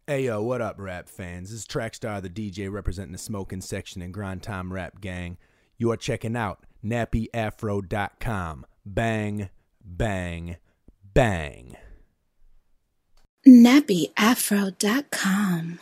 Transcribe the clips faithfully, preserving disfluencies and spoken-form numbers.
Hey yo, what up, rap fans? This is Trackstar, the D J representing the smoking section and grind time rap gang. You are checking out nappy afro dot com. Bang, bang, bang. nappy afro dot com.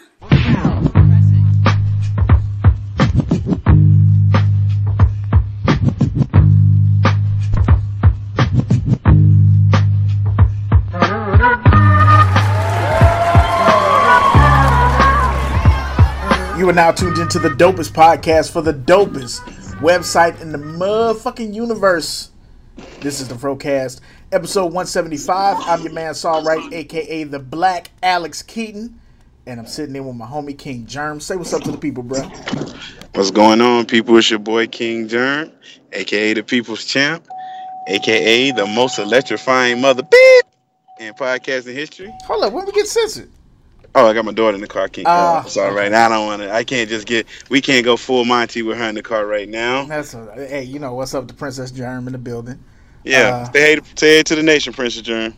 You are now tuned into the dopest podcast for the dopest website in the motherfucking universe. This is the Frocast, episode one seventy-five. I'm your man Saul Wright, aka the Black Alex Keaton, and I'm sitting in with my homie King Germ. Say what's up to the people, bro. What's going on, people? It's your boy King Germ, aka the People's Champ, aka the most electrifying mother beep in podcasting history. Hold up, when we get censored? Oh, I got my daughter in the car. I can't. Uh, uh, sorry, right now I don't want to. I can't just get. We can't go full Monty with her in the car right now. That's a, hey, you know what's up to Princess Germ in the building. Yeah, uh, say hey, say hey to the nation, Princess Germ.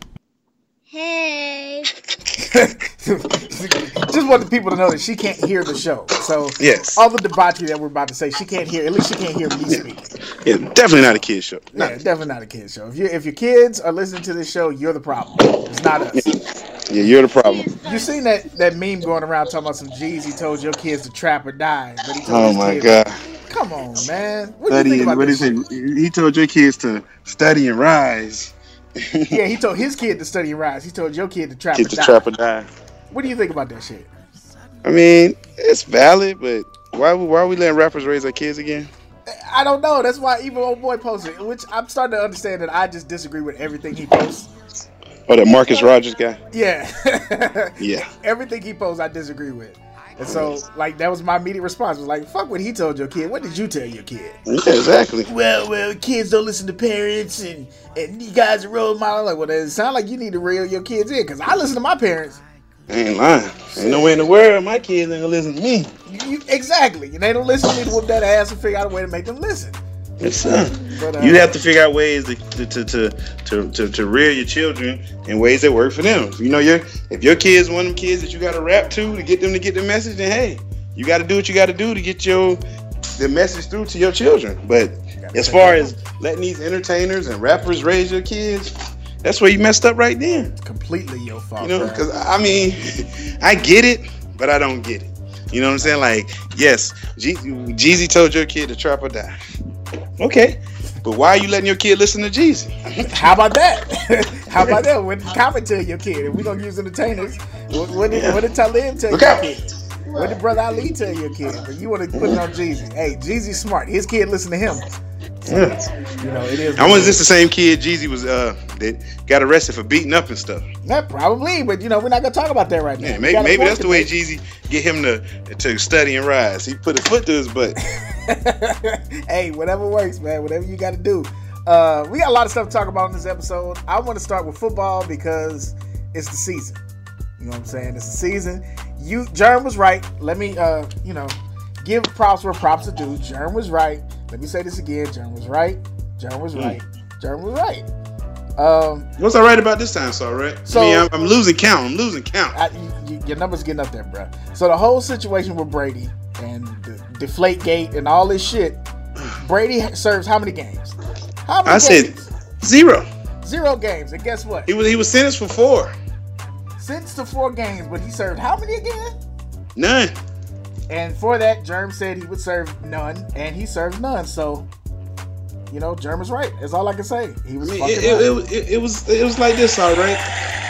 Hey. Just want the people to know that she can't hear the show. So yes, all the debauchery that we're about to say, she can't hear. At least she can't hear me yeah. speaking. Yeah, definitely not a kid show. Not yeah, definitely not a kid show. If you if your kids are listening to this show, you're the problem. It's not us. Yeah, you're the problem. You seen that, that meme going around talking about some Jeezy told your kids to trap or die? But he told oh his my kids, God! Come on, man. What study, do you think about what this? What he, he told your kids to study and rise. Yeah, he told his kid to study and rise. He told your kid to trap Kid or to die. trap or die. What do you think about that shit? I mean, it's valid, but why why are we letting rappers raise their kids again? I don't know. That's why even old boy posted, which I'm starting to understand that I just disagree with everything he posts. Oh, that Marcus Rogers guy? Yeah. Yeah. Everything he posts, I disagree with. And so, like, that was my immediate response. Was like, fuck what he told your kid. What did you tell your kid? Yeah, exactly. Well, well, kids don't listen to parents, and, and you guys are role model. Like, well, it sounds like you need to reel your kids in, because I listen to my parents. I ain't lying. Ain't no way in the world my kids ain't gonna listen to me. You, exactly. And they don't listen to me to whoop that ass and figure out a way to make them listen. Yes, sir. But, uh, you have to figure out ways to to, to to to to to rear your children in ways that work for them. You know, your if your kid's one of them kids that you got to rap to to get them to get the message, then hey, you got to do what you got to do to get your the message through to your children. But as far as letting these entertainers and rappers raise your kids, that's where you messed up right then. Completely your fault. You know, because I mean, I get it, but I don't get it. You know what I'm saying? Like, yes, G- Jeezy told your kid to trap or die. Okay, but why are you letting your kid listen to Jeezy? How about that? How about that? What did Common tell your kid? If we gonna use entertainers, what, what did Yeah. what did Talib tell Look your out. kid? What did Brother Ali tell your kid? But you want to put it on Jeezy. Hey, Jeezy's smart. His kid listen to him. So, Yeah. you know, it is. I wonder if this the same kid Jeezy was uh that got arrested for beating up and stuff. That probably, but you know, we're not gonna talk about that right now. Yeah, We maybe got a maybe point that's to the way make. Jeezy get him to to study and rise. He put his foot to his butt. Hey, whatever works, man. Whatever you got to do. Uh, we got a lot of stuff to talk about in this episode. I want to start with football because it's the season. You know what I'm saying? It's the season. You, Germ was right. Let me, uh, you know, give props where props are due. Germ was right. Let me say this again. Germ was right. Germ was right. Germ was right. Um, What's all right about this time, so right? So- I mean, I'm, I'm losing count. I'm losing count. I, you, your number's getting up there, bro. So the whole situation with Brady and the Deflate Gate and all this shit, Brady serves how many games? How many I said games? zero. Zero games. And guess what? He was he was sentenced for four. Sentenced to four games, but he served how many again? None. And for that, Germ said he would serve none, and he served none. So, you know, Germ is right. That's all I can say. He was I mean, fucking it, it, right. it, was- it, it was it was like this, all right.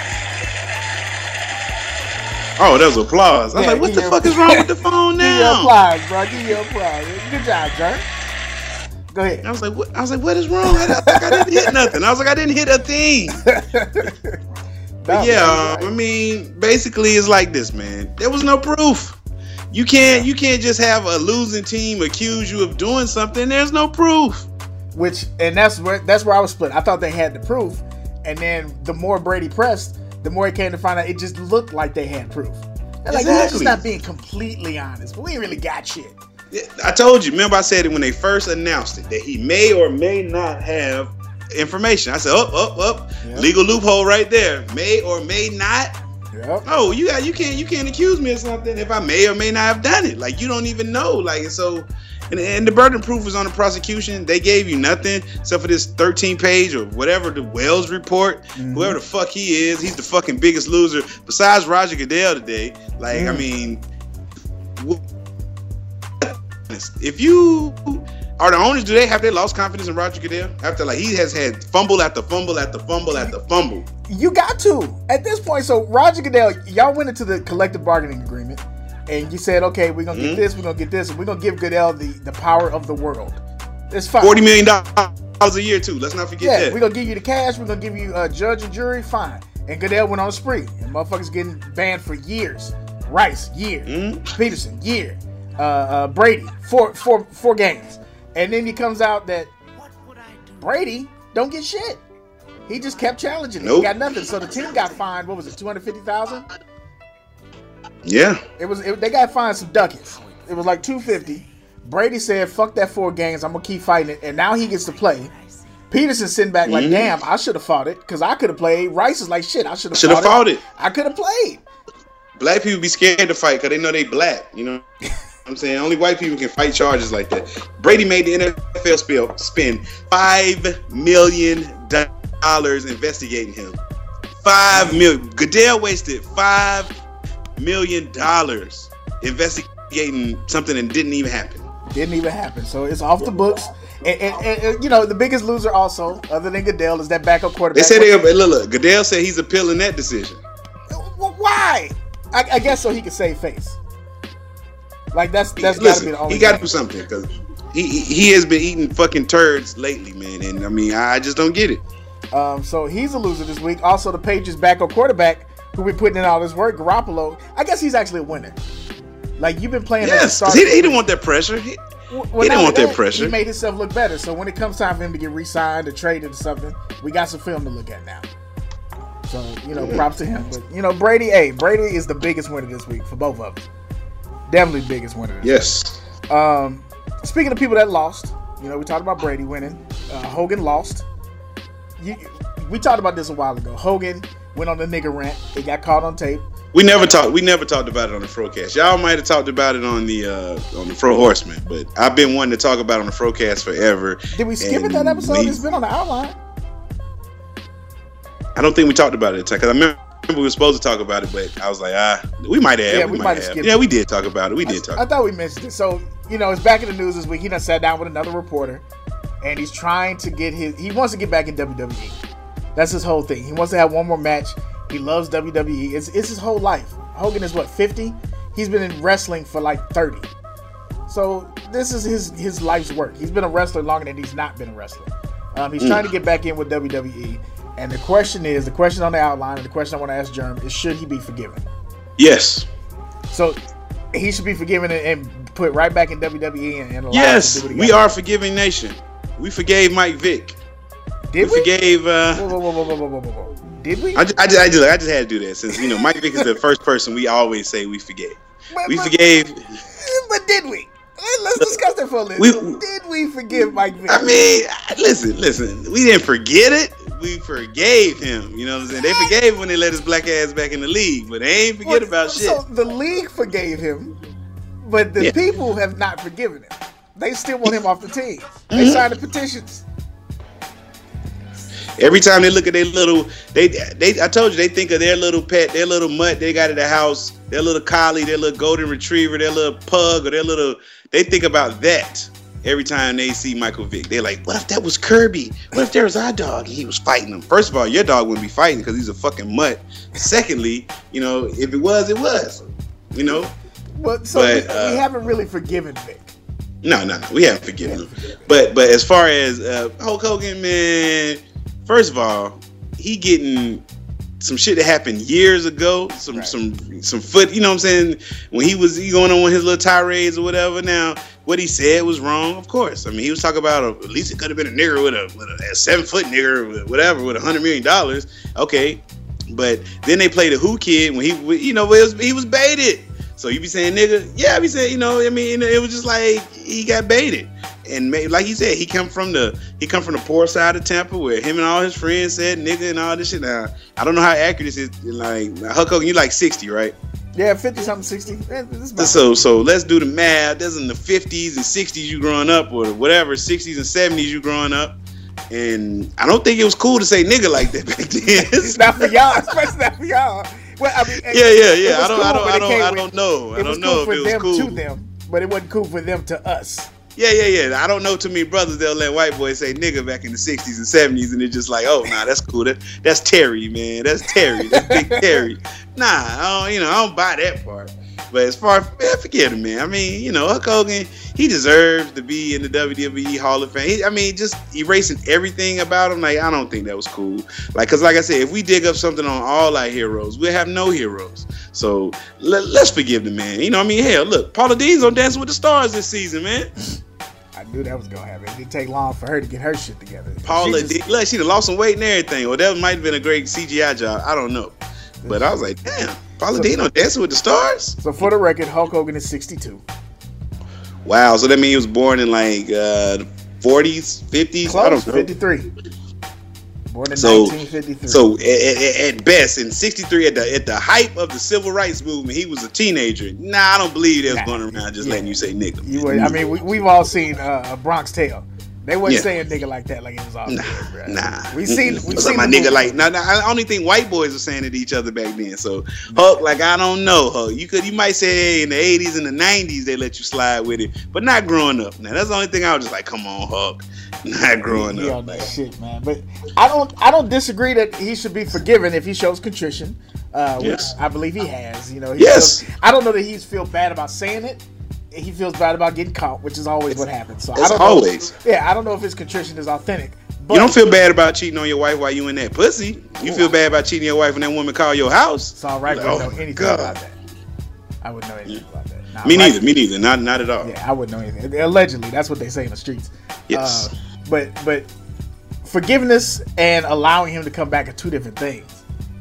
Oh, that was applause. I was Yeah, like, what give the your- fuck is wrong with the phone Give you now? applause, bro. Give you applause. Good job, Germ. Go ahead. I was like, what? I was like, what is wrong? I, like, I didn't hit nothing. I was like, I didn't hit a thing. No, Yeah, man, um, he's I mean, basically, it's like this, man. There was no proof. You can't, you can't just have a losing team accuse you of doing something. There's no proof. Which, and that's where that's where I was split. I thought they had the proof, and then the more Brady pressed, the more it came to find out it just looked like they had proof. And like, that's just Exactly. not being completely honest. But we ain't really got shit. I told you. Remember, I said it when they first announced it that he may or may not have information. I said, up, up, up, Yeah. legal loophole right there. May or may not. Yep. Oh, you got you can't you can't accuse me of something if I may or may not have done it. Like you don't even know. Like so, and, and the burden of proof is on the prosecution. They gave you nothing except for this thirteen page or whatever the Wells report. Mm-hmm. Whoever the fuck he is, he's the fucking biggest loser besides Roger Goodell today. Like mm. I mean, if you are the owners, do they have they lost confidence in Roger Goodell after like he has had fumble after fumble after fumble after fumble? You got to at this point. So Roger Goodell, y'all went into the collective bargaining agreement, and you said, okay, we're gonna mm-hmm. get this, we're gonna get this, and we're gonna give Goodell the, the power of the world. It's fine. Forty million dollars a year too. Let's not forget yeah, that. We're gonna give you the cash. We're gonna give you a judge and jury. Fine. And Goodell went on a spree, and motherfuckers getting banned for years. Rice, year. Mm-hmm. Peterson, year. Uh, uh, Brady, four, four, four games. And then it comes out that Brady don't get shit. He just kept challenging it. Nope. He got nothing. So the team got fined. What was it? Two hundred fifty thousand. Yeah. It was. It, they got fined some ducats. It was like two fifty. Brady said, "Fuck that four games. I'm gonna keep fighting it." And now he gets to play. Peterson sitting back like, mm-hmm. "Damn, I should have fought it because I could have played." Rice is like, "Shit, I should have fought, fought it. it. I could have played." Black people be scared to fight because they know they black. You know. I'm saying only white people can fight charges like that. Brady made the N F L spill, spend five million dollars investigating him. Five million. Goodell wasted five million dollars investigating something that didn't even happen. Didn't even happen. So it's off the books. And, and, and, and you know the biggest loser also, other than Goodell, is that backup quarterback. They said they look, look. Goodell said he's appealing that decision. Well, why? I, I guess so he can save face. Like that's that's got to be the only. He got to do something because he, he he has been eating fucking turds lately, man. And I mean, I just don't get it. Um, so he's a loser this week. Also, the Patriots' backup quarterback, who we putting in all this work, Garoppolo. I guess he's actually a winner. Like you've been playing. Yes, because he, he didn't want that pressure. He, well, he didn't want that, that pressure. He made himself look better. So when it comes time for him to get re-signed or traded or something, we got some film to look at now. So you know, props to him. But you know, Brady. Hey, Brady is the biggest winner this week for both of us. Definitely the biggest winner. Yes. Um, speaking of people that lost, you know, we talked about Brady winning. Uh, Hogan lost. You, we talked about this a while ago. Hogan went on the nigger rant. He got caught on tape. We never talked. We never talked about it on the Frocast. Y'all might have talked about it on the uh, on the Fro Horseman, but I've been wanting to talk about it on the Frocast forever. Did we skip it that episode? We, it's been on the outline. I don't think we talked about it because I remember. we were supposed to talk about it, but I was like, ah, we might have. Yeah, we, we might have. have. Yeah, we did talk about it. We did I, talk. I thought we mentioned it. So, you know, it's back in the news this week. He done sat down with another reporter, and he's trying to get his. He wants to get back in W W E. That's his whole thing. He wants to have one more match. He loves W W E. It's, it's his whole life. Hogan is what, fifty? He's been in wrestling for like thirty. So this is his his life's work. He's been a wrestler longer than he's not been a wrestler. Um, he's mm. trying to get back in with W W E. And the question is, the question on the outline, and the question I want to ask Jerm is, should he be forgiven? Yes. So he should be forgiven and, and put right back in W W E and, and yes, we are a forgiving nation. We forgave Mike Vick. Did we? We forgave. Uh, whoa, whoa, whoa, whoa, whoa, whoa, whoa, whoa. Did we? I just, I, just, I, just, I just had to do that since, you know, Mike Vick is the first person we always say we forgave. But, we but, forgave. But did we? Let's discuss that for a little. We, did we forgive Mike Vick? I mean, listen, listen. We didn't forget it. We forgave him. You know what I'm saying? They forgave him when they let his black ass back in the league, but they ain't forget well, about so shit. So the league forgave him, but the yeah. people have not forgiven him. They still want him off the team. They mm-hmm. signed the petitions. Every time they look at their little, they, they, I told you, they think of their little pet, their little mutt they got at the house, their little collie, their little golden retriever, their little pug, or their little, they think about that every time they see Michael Vick. They're like, what if that was Kirby? What if there was our dog and he was fighting him? First of all, your dog wouldn't be fighting because he's a fucking mutt. Secondly, you know, if it was, it was, you know. Well, so but, we, uh, we haven't really forgiven Vick. No, no, no, we haven't forgiven him. But, but as far as uh, Hulk Hogan, man, first of all, he getting some shit that happened years ago, some right. some some foot, you know what I'm saying? When he was he going on with his little tirades or whatever. Now, what he said was wrong, of course. I mean, he was talking about a, at least it could have been a nigger with a, with a, a seven foot nigger, with whatever, with a hundred million dollars. Okay, but then they played the Who Kid when he, you know, it was, he was baited. So you be saying nigga, yeah, I be saying, you know, I mean, it was just like he got baited. and made, like he said, he come from the he come from the poor side of Tampa, where him and all his friends said nigga and all this shit. Now I don't know how accurate this is. Like Hulk Hogan, you like sixty, right? Yeah, fifty something, sixty. So so let's do the math. That's in the fifties and sixties you growing up, or whatever, sixties and seventies you growing up. And I don't think it was cool to say nigga like that back then. It's not for y'all, especially not for y'all. Well, I mean, yeah, yeah, yeah. I don't, cool, I don't, I don't, I with, don't know. I it don't was know cool if for it was them cool to them, but it wasn't cool for them to us. Yeah, yeah, yeah. I don't know too many brothers that'll let white boys say nigga back in the sixties and seventies, and they're just like, oh, nah, that's cool. That, that's Terry, man. That's Terry. That's Big Terry. Nah, I don't, you know, I don't buy that part. But as far as, man, forget him, man. I mean, you know, Hulk Hogan, he deserves to be in the W W E Hall of Fame. He, I mean, just erasing everything about him, like, I don't think that was cool. Like, because like I said, if we dig up something on all our heroes, we'll have no heroes. So let, let's forgive the man. You know what I mean? Hell, look, Paula Dean's on Dancing with the Stars this season, man. I knew that was going to happen. It didn't take long for her to get her shit together. Paula she Dean, look, she'd have lost some weight and everything. Or that might have been a great C G I job. I don't know. But I was like, damn, Paula Dean on Dancing with the Stars? So for the record, Hulk Hogan is sixty-two. Wow, so that means he was born in like uh, the forties, fifties? Close, I don't know. fifty-three. Born in so, nineteen fifty-three. So at, at best, in sixty-three, at the at the height of the civil rights movement, he was a teenager. Nah, I don't believe they was nah, going around just yeah. letting you say nigga. You were, I mean, we, we've all seen uh, A Bronx Tale. They wasn't yeah. saying nigga like that, like it was all nah, good, bro. Nah, we seen, we seen my nigga like. Nah, nah, I only think white boys were saying it to each other back then. So Hulk, like I don't know, Hulk. You could, you might say hey, in the eighties and the nineties they let you slide with it, but not growing up. Now that's the only thing I was just like, come on, Hulk. Not growing he, he up. on that shit, man. But I don't, I don't disagree that he should be forgiven if he shows contrition, uh, which yes. I believe he has. You know, he yes. feels, I don't know that he's feel bad about saying it. He feels bad about getting caught, which is always it's, what happens. So it's I don't always. Know, yeah, I don't know if his contrition is authentic. But you don't feel bad about cheating on your wife while you in that pussy. You feel bad about cheating on your wife when that woman call your house. It's all right. Like, I wouldn't oh know anything God. about that. I wouldn't know anything yeah. about that. Now, me right, neither. Me neither. Not not at all. Yeah, I wouldn't know anything. Allegedly, that's what they say in the streets. Yes. Uh, but but forgiveness and allowing him to come back are two different things.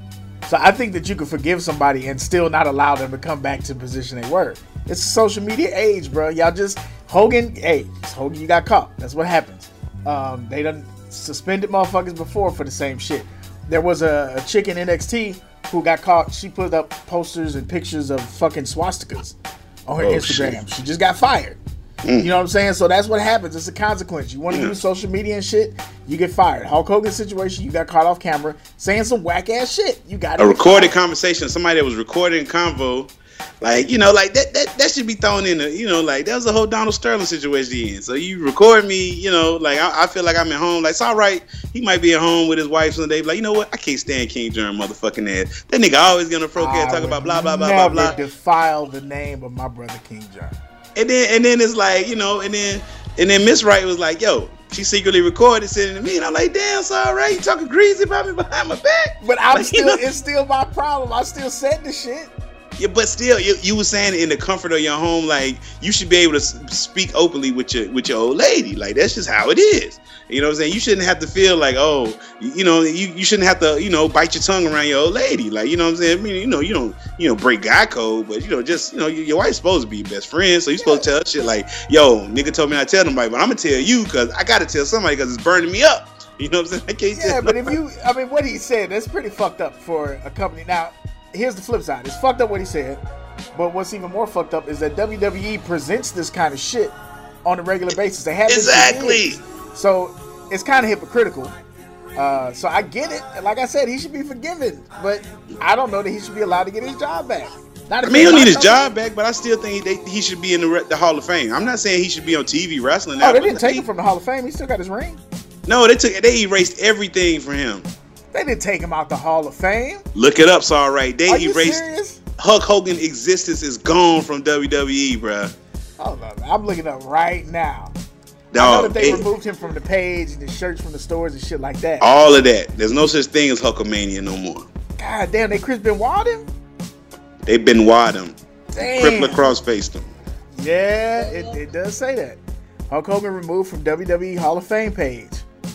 So I think that you can forgive somebody and still not allow them to come back to the position they were. It's a social media age, bro. Y'all just Hogan. Hey, Hogan, you got caught. That's what happens. Um, they done suspended motherfuckers before for the same shit. There was a, a chick in N X T who got caught. She put up posters and pictures of fucking swastikas on her oh, Instagram. Shit. She just got fired. Mm. You know what I'm saying? So that's what happens. It's a consequence. You want to yeah. do social media and shit, you get fired. Hulk Hogan's situation, you got caught off camera saying some whack ass shit. You got a recorded fired. Conversation. Somebody that was recording convo. Like, you know, like that, that that should be thrown in, a, you know, like that was a whole Donald Sterling situation. So you record me, you know, like I, I feel like I'm at home. Like, it's all right. He might be at home with his wife someday. Like, you know what? I can't stand King Germ motherfucking ass. That nigga always gonna procare talk about blah, blah, blah, blah, blah. Never defile the name of my brother King Germ. And then, and then it's like, you know, and then, and then Miss Wright was like, yo, she secretly recorded sending to me. And I'm like, damn, it's all right. You talking greasy about me behind my back. But I'm like, still, you know? It's still my problem. I still said the shit. Yeah, but still, you, you were saying in the comfort of your home, like you should be able to speak openly with your with your old lady. Like that's just how it is. You know what I'm saying? You shouldn't have to feel like, oh, you know, you, you shouldn't have to, you know, bite your tongue around your old lady. Like, you know what I'm saying? I mean, you know, you don't, you know, break guy code, but you know, just, you know, your wife's supposed to be your best friend, so you're supposed to tell her shit like, yo, nigga told me not to tell nobody, but I'm gonna tell you because I gotta tell somebody because it's burning me up. You know what I'm saying? I can't yeah, tell but nobody. if you, I mean, what he said, that's pretty fucked up for a company. Now, here's the flip side. It's fucked up what he said. But what's even more fucked up is that W W E presents this kind of shit on a regular basis. They have exactly. So it's kind of hypocritical. Uh, so I get it. Like I said, he should be forgiven, but I don't know that he should be allowed to get his job back. Not I mean, he don't need his job back, but I still think he, they, he should be in the, the Hall of Fame. I'm not saying he should be on T V wrestling now. Oh, they didn't take he, him from the Hall of Fame. He still got his ring. No, they took they erased everything from him. They didn't take him out the Hall of Fame. Look it up, it's all right. They Are you erased. Serious? Hulk Hogan's existence is gone from W W E, bro. Hold on, I'm looking up right now. Dog, I know that they it, removed him from the page and the shirts from the stores and shit like that. All of that. There's no such thing as Hulkamania no more. God damn, they Chris Benoit him? They Benoit him. Damn. Crippler cross-faced him. Yeah, it, it does say that. Hulk Hogan removed from W W E Hall of Fame page.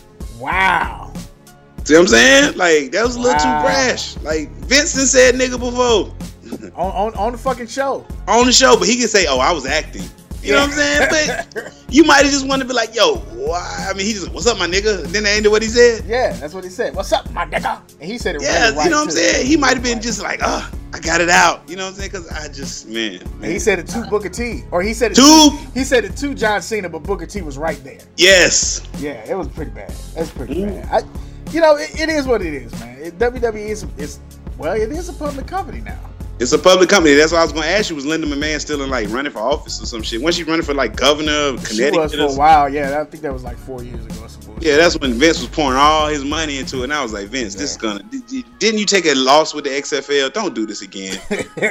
Wow. See what I'm saying? Like, that was a little wow. too brash. Like, Vincent said nigga before. on, on on the fucking show. On the show, but he can say, oh, I was acting. You know what I'm saying? But you might have just wanted to be like, yo, why? I mean, he just, what's up, my nigga? And then that ended what he said. Yeah, that's what he said. What's up, my nigga? And he said it Yeah, really right, you know what I'm too. saying? He might have been just like, oh, I got it out. You know what I'm saying? Because I just, man. And man. he said it to Booker T. Or he said it To- to, he said it to John Cena, but Booker T was right there. Yes. Yeah, it was pretty bad. That's pretty Mm. bad. I, you know, it, it is what it is, man. It, W W E is, is, well, it is a public company now. It's a public company. That's what I was going to ask you. Was Linda McMahon still in, like, running for office or some shit? When she running for, like, governor of She Connecticut? was for or a some- while, yeah. I think that was like four years ago or some bullshit. Yeah, that's when Vince was pouring all his money into it. And I was like, Vince, this is gonna. Didn't you take a loss with the X F L? Don't do this again.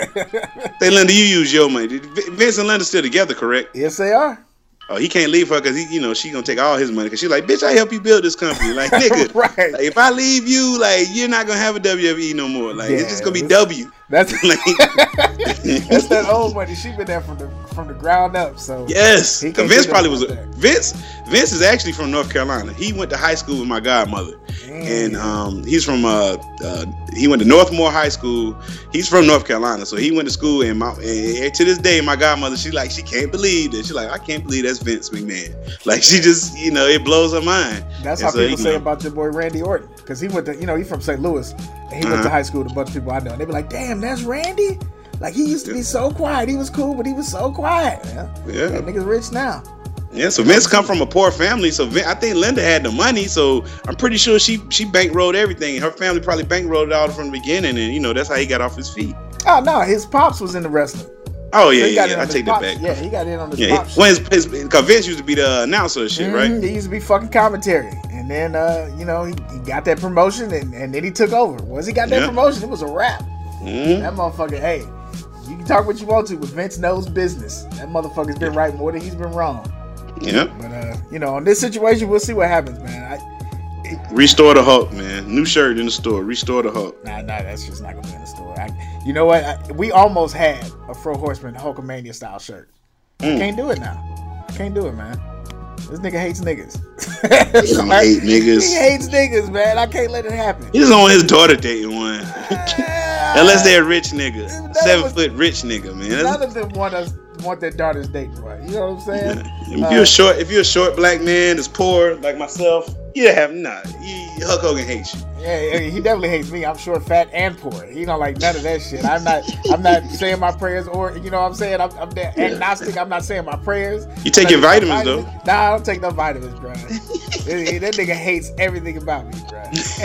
Say, Linda, you use your money. Vince and Linda still together, correct? Yes, they are. Oh, he can't leave her because he, you know, she gonna take all his money. Because she's like, bitch, I help you build this company. Like, nigga, Right. like, if I leave you, like, you're not gonna have a W W E no more. Like, it's just gonna be Yeah, W. That's Like, that's that old money. She been there from the from the ground up. So yes, He 'cause can't Vince do probably nothing was. A, about that. Vince. Vince is actually from North Carolina. He went to high school with my godmother, and um, he's from. Uh, uh, he went to Northmore High School. He's from North Carolina, so he went to school. And my and to this day, my godmother, she like she can't believe that. She like I can't believe that's Vince McMahon. Like she just you know it blows her mind. that's And how so, people you say know, about your boy Randy Orton, because he went to you know he's from Saint Louis, and he went Uh-huh. to high school with a bunch of people I know. And they be like, "Damn, that's Randy." Like he used to be so quiet. He was cool, but he was so quiet. Yeah, Yeah. that nigga's rich now. Yeah, so Vince come from a poor family, so Vin, I think Linda had the money, so I'm pretty sure she she bankrolled everything. Her family probably bankrolled it all from the beginning, and you know that's how he got off his feet. Oh no, his pops was in the wrestling. Oh yeah, So he yeah, got in yeah. on I his take that pops- back. Yeah, he got in on the Yeah, pops. when his, his, cause Vince used to be the announcer and shit, right? Mhm, He used to be fucking commentary, and then uh, you know he, he got that promotion, and, and then he took over. Once he got that Yeah. promotion, it was a wrap. Mhm. That motherfucker, hey, you can talk what you want to, but Vince knows business. That motherfucker's been right more than he's been wrong. Yeah. But uh, you know, in this situation, we'll see what happens, man. I, Restore the Hulk, man. New shirt in the store. Restore the Hulk. nah, nah, that's just not gonna be in the store. I, you know what? I, we almost had a Fro Horseman Hulkamania style shirt. Mm. Can't do it now. Can't do it, man. This nigga hates niggas. He don't hate niggas. He hates niggas, man. I can't let it happen. He just don't want his daughter dating one. Unless they're a rich nigga. That Seven was- foot rich nigga, man. None That's- of them want us want their daughters dating one. You know what I'm saying? If Uh, you're a short, if you're a short black man that's poor like myself, you have nah. You, Hulk Hogan hates you. Yeah, yeah, he definitely hates me. I'm short, fat, and poor. He don't like none of that shit. I'm not. I'm not saying my prayers, or you know what I'm saying. I'm, I'm that agnostic. I'm not saying my prayers. You take I'm your not taking vitamins, no though. vitamins. Nah, I don't take no vitamins, bro. that, that nigga hates everything about me, bro.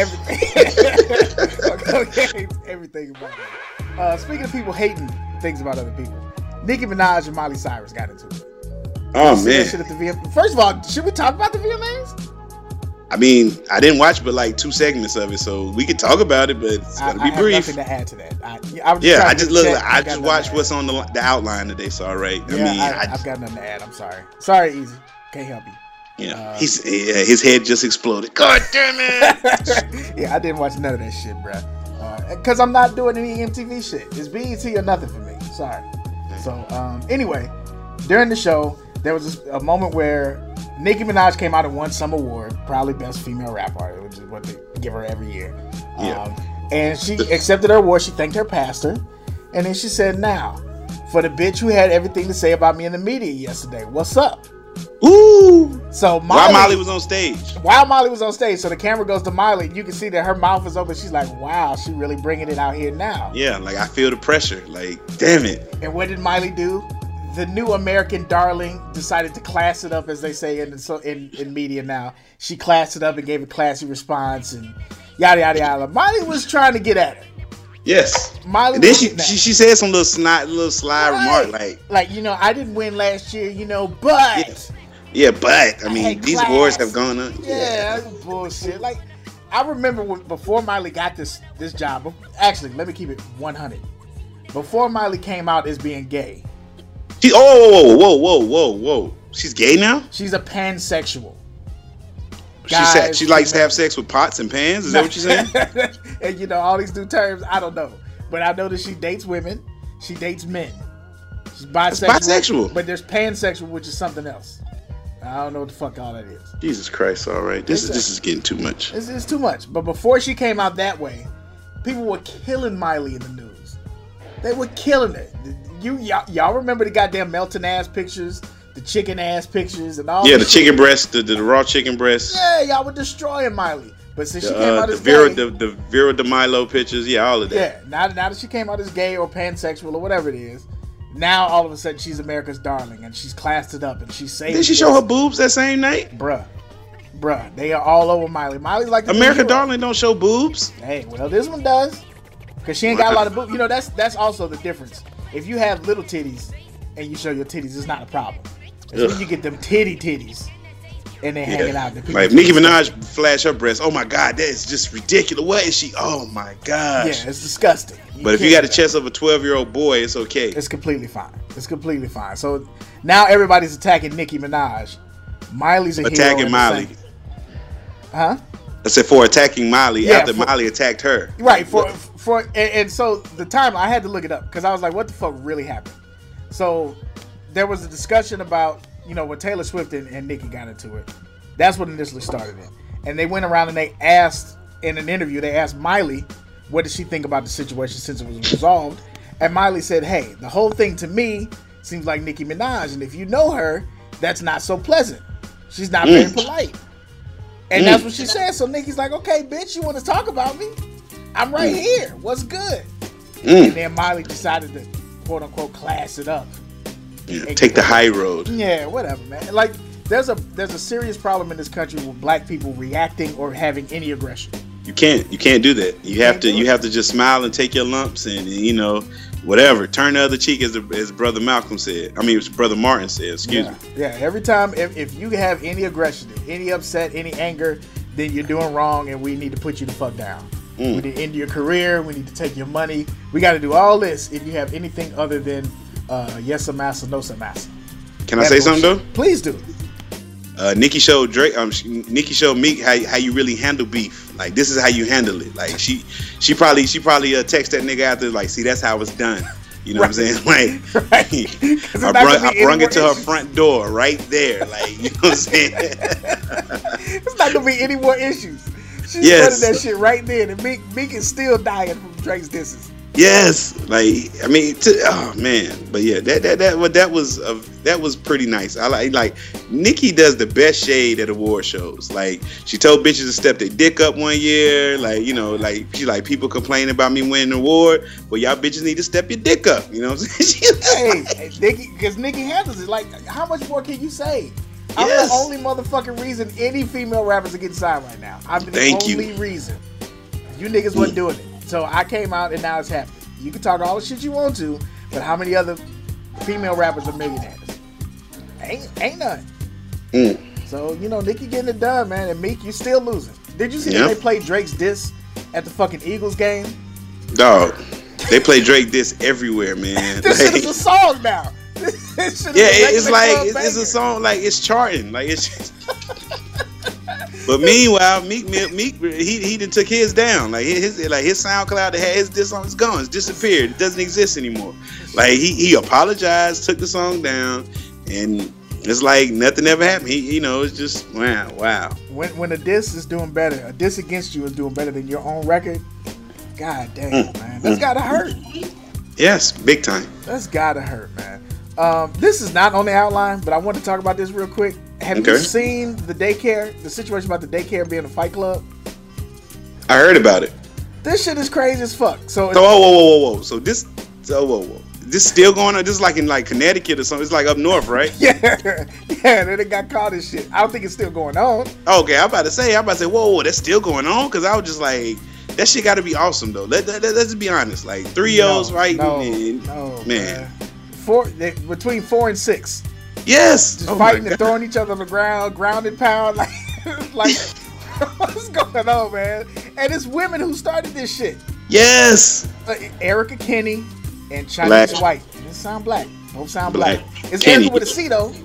Everything. Okay, hates everything about me. Uh, speaking of people hating things about other people, Nicki Minaj and Miley Cyrus got into it. Oh See that man. shit at the V M A? First of all, should we talk about the V M As? I mean, I didn't watch but like two segments of it, so we could talk about it, but it's I, gonna I be have brief. nothing to add to that. I, I was Yeah, trying I to just get look. checked. I got just nothing watched to what's add. on the the outline today, so all right. I Yeah, mean, I, I, have got nothing to add. I'm sorry. Sorry, Easy. Can't help you. yeah, uh, he's yeah, his head just exploded. God damn it! Yeah, I didn't watch none of that shit, bro. Uh, Cause I'm not doing any M T V shit. It's B E T or nothing for me. Sorry. So um, anyway, during the show, there was this, a moment where Nicki Minaj came out and won some award, probably best female rap artist, which is what they give her every year. Yeah. Um, and she accepted her award. She thanked her pastor, and then she said, "Now, for the bitch who had everything to say about me in the media yesterday, what's up?" Ooh! So Molly, While Molly was on stage. while Molly was on stage, so the camera goes to Miley, you can see that her mouth is open. She's like, "Wow, she really bringing it out here now." Yeah, like I feel the pressure. Like, damn it. And what did Miley do? The new American darling decided to class it up, as they say in so in, in media now. She classed it up and gave a classy response, and yada yada yada. Miley was trying to get at her. Yes. Miley And then was she, getting at she her. she said some little snide, little sly Right. remark like, like you know, I didn't win last year, you know, but Yes. yeah, but I mean, had these class. awards have gone up. yeah, that's bullshit. Like I remember when, before Miley got this this job. Actually, let me keep it one hundred. Before Miley came out as being gay, She, oh, whoa, whoa, whoa, whoa, whoa. She's gay now? she's a pansexual. She said Guys, she likes to female. have sex with pots and pans. Is that what you're saying? And you know all these new terms, I don't know, but I know that she dates women, she dates men. She's bisexual, bisexual. but there's pansexual, which is something else. I don't know what the fuck all that is. Jesus Christ! All right, this is this is getting too much. It's, it's too much. But before she came out that way, people were killing Miley in the news. They were killing it. You y'all, y'all remember the goddamn melting ass pictures the chicken ass pictures and all. Yeah, the the chicken breast, the, the, the raw chicken breast. Yeah, y'all were destroying Miley. But since The, she came uh, out the as Vera, gay, the, the Vera DeMilo pictures, yeah, all of that. yeah, now, now that she came out as gay or pansexual or whatever it is, now all of a sudden she's America's darling and she's classed it up and she's saved. Did she show her boobs that same night? Bruh. Bruh. They are all over Miley. Miley's like the America new hero. Darling don't show boobs. Hey, well, this one does. Because she ain't got a lot of boobs. You know, that's that's also the difference. If you have little titties and you show your titties, it's not a problem. It's when you get them titty titties and they hanging out. The Like Nicki Minaj flash her breasts. Oh my God, that is just ridiculous. What is she? Oh my gosh. Yeah, it's disgusting. You But if you can't got the do that. chest of a twelve-year-old boy, it's okay. It's completely fine. It's completely fine. So now everybody's attacking Nicki Minaj. Miley's a hero. Attacking in the Miley. same- Huh? I said for attacking Miley Yeah, after for- Miley attacked her. Right. For for and, and so the time I had to look it up because I was like, what the fuck really happened? So there was a discussion about, you know, when Taylor Swift and, and Nicki got into it. That's what initially started it. And they went around and they asked in an interview, they asked Miley, what did she think about the situation since it was resolved? And Miley said, hey, the whole thing to me seems like Nicki Minaj. And if you know her, that's not so pleasant. She's not very Mm. polite. And Mm. that's what she said. So Nicki's like, okay, bitch, you want to talk about me? I'm right here. What's good? Mm. And then Miley decided to, quote unquote, class it up. Yeah, take the high road. Yeah, whatever, man. Like, there's a there's a serious problem in this country with black people reacting or having any aggression. You can't. You can't do that. You have Can't to. do You it. have to just smile and take your lumps, and you know, whatever. Turn the other cheek, as the, as Brother Malcolm said. I mean, as Brother Martin said. Excuse yeah. me. Yeah, every time, if, if you have any aggression, any upset, any anger, then you're doing wrong and we need to put you the fuck down. Mm. We need to end your career. We need to take your money. We got to do all this if you have anything other than uh, yes, a massa, no, some massa. Can I say something though? Please do. Uh, Nikki showed Drake. Um, she, Nikki showed Meek how how you really handle beef. Like this is how you handle it. Like she she probably she probably uh, text that nigga after like, see, that's how it's done. You know Right. what I'm saying? Like Right. 'Cause it's I not brung, gonna be I any brung more it to her issues. front door right there. Like you know what I'm saying? It's not gonna be any more issues. She's Yes. running that shit right then, and Meek, Meek is still dying from Drake's disses. Yes, like I mean, to, oh man, but yeah, that that that what that was uh, that was pretty nice. I like like Nikki does the best shade at award shows. Like she told bitches to step their dick up one year. Like you know, like she like people complaining about me winning an award. Well, y'all bitches need to step your dick up. You know what I'm saying? She Hey, like- hey, Nicki, because Nicki handles it. Like, how much more can you say? I'm Yes. the only motherfucking reason any female rappers are getting signed right now. I'm the Thank you. only reason. You niggas wasn't doing it. So I came out and now it's happening. You can talk all the shit you want to, but how many other female rappers are millionaires? Ain't ain't none. Mm. So, you know, Nicki getting it done, man. And Meek, you still losing. Did you see Yeah. that they played Drake's diss at the fucking Eagles game? Dog, they play Drake this everywhere, man. This Like, shit is a song now. This shit is yeah, a it- it's regular like club it's, it's a banger. song like it's charting, like it's. But meanwhile, Meek, Meek, Meek he he done took his down. Like his like his SoundCloud that had his this song is gone. It's disappeared. It doesn't exist anymore. Like he he apologized, took the song down, and it's like nothing ever happened. He you know it's just wow wow. When when a diss is doing better, a diss against you is doing better than your own record. God damn, Mm, man, that's mm. gotta hurt. Yes, big time. That's gotta hurt, man. Um, this is not on the outline, but I want to talk about this real quick. Have you Okay. seen the daycare? The situation about the daycare being a fight club. I heard about it. This shit is crazy as fuck. So, So whoa whoa whoa whoa whoa. So this so whoa whoa. This still going on? This is like in like Connecticut or something. It's like up north, right? yeah, yeah, then it got caught and shit. I don't think it's still going on. Okay, I'm about to say, I'm about to say, whoa, whoa, that's still going on? Because I was just like, that shit got to be awesome, though. Let, let, let's be honest. Like, three O's No, fighting, no, and, no, man. Four they, between four and six. Yes. Just Oh my fighting and God. throwing each other on the ground, ground and pound, like, like what's going on, man? And it's women who started this shit. Yes. Uh, Erica Kenny and Chinese Black. White. They sound black. Both sound Black. black. It's Kenny. Erica with a C though.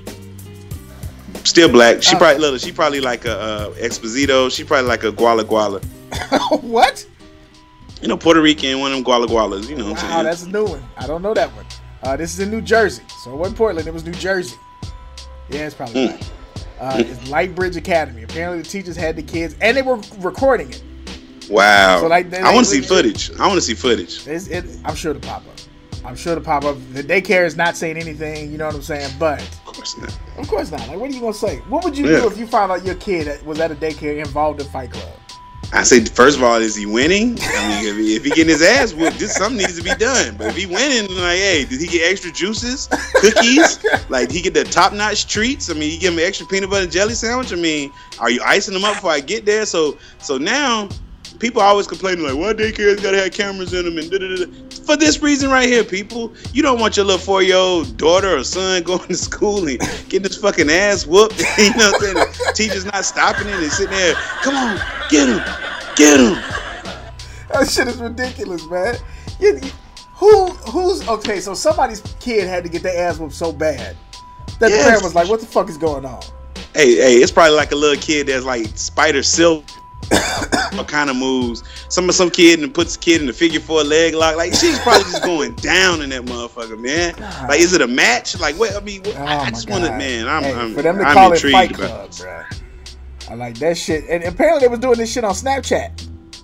Still black. She Oh. probably, look, she probably like a uh, Exposito. She probably like a Guala Guala. What? You know, Puerto Rican, one of them Guala Gualas. You know what I'm Wow, saying? that's a new one. I don't know that one. Uh, this is in New Jersey. So it wasn't Portland, it was New Jersey. Yeah, it's probably Mm. black. Uh, it's Lightbridge Academy. Apparently the teachers had the kids and they were recording it. Wow. So, like, they- I want to they- see footage. I want to see footage. It's, it, I'm sure to pop up. I'm sure to pop up. The daycare is not saying anything, you know what I'm saying? But course not. Of course not. Like, what are you gonna say? What would you Yeah. do if you found out your kid was at a daycare involved in Fight Club? I say, first of all, is he winning? I mean, if he, if he getting his ass whooped, this something needs to be done. But if he winning, like, hey, did he get extra juices, cookies? Like, he get the top notch treats? I mean, you give him an extra peanut butter and jelly sandwich? I mean, are you icing them up before I get there? So, so now people always complaining like, well, daycare's gotta have cameras in them and da da da. For this reason right here, people, you don't want your little four year old daughter or son going to school and getting this fucking ass whooped. You know what I'm saying? The teacher's not stopping it and sitting there. Come on, get him, get him. That shit is ridiculous, man. You, you, who who's okay? So somebody's kid had to get their ass whooped so bad that Yes. the parent was like, "What the fuck is going on?" Hey, hey, it's probably like a little kid that's like Spider Silk. What kind of moves? Some some kid and puts the kid in the figure four leg lock. Like she's probably just going down in that motherfucker, man. Like, is it a match? Like, what? I mean, what, Oh I, I my just want to, God. man. I'm, Hey, I'm, for them to I'm call it intrigued Fight about Club, this. bruh. I like that shit. And apparently they was doing this shit on Snapchat.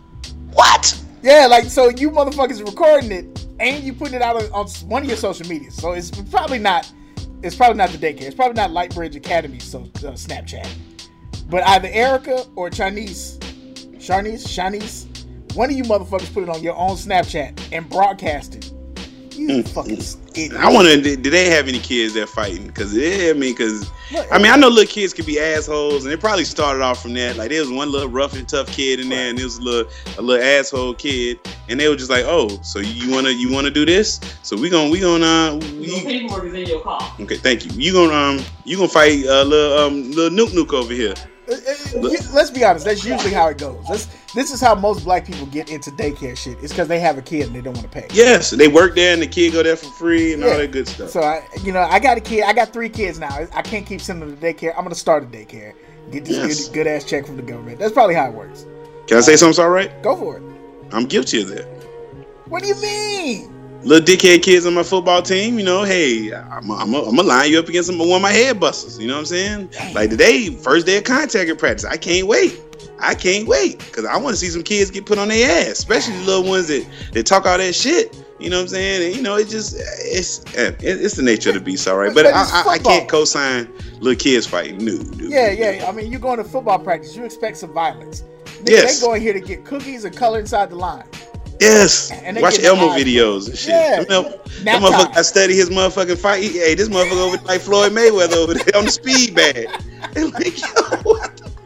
What? Yeah, like, so you motherfuckers recording it and you putting it out on, on one of your social medias. So it's probably not, it's probably not the daycare. It's probably not Lightbridge Academy, so uh, Snapchat. But either Erica or Chinese, Sharnice, Shanice, one of you motherfuckers put it on your own Snapchat and broadcast it. You fucking idiot. I want to. Did they have any kids that fighting? Because yeah, I mean, because I mean, I know little kids could be assholes, and it probably started off from that. Like there was one little rough and tough kid in there, and there was a little a little asshole kid, and they were just like, "Oh, so you wanna you wanna do this? So we gonna we gonna uh, Your paperwork is in your car. okay, thank you. You gonna um you gonna fight uh, little um little Nuke Nuke over here." Uh, uh, you- Let's be honest. That's usually how it goes. That's, this is how most black people get into daycare shit. It's because they have a kid and they don't want to pay. Yes, they work there, and the kid go there for free, and all Yeah. that good stuff. So I, you know, I got a kid. I got three kids now. I can't keep sending them to daycare. I'm gonna start a daycare. Get this Yes. good, good ass check from the government. That's probably how it works. Can I say something? All right, Go for it. I'm guilty of that. What do you mean? Little dickhead kids on my football team, you know, hey, I'm I'm gonna line you up against some, one of my head busters. You know what I'm saying? Like today, first day of contact in practice, I can't wait. I can't wait because I want to see some kids get put on their ass, especially the little ones that, that talk all that shit. You know what I'm saying? And, you know, it just it's it, it's the nature of the beast, all right. But But I, it's I, I football. can't co-sign little kids fighting. No, no. Yeah, yeah. I mean, you going to football practice. You expect some violence. Nigga, Yes. They going here to get cookies and color inside the line. Yes. And they Watch get Elmo eyes. videos and shit. Yeah. Them, them, Nap them motherfucker, time. I study his motherfucking fight. He, hey, this motherfucker over like Floyd Mayweather over there on the speed bag. They like, yo, what the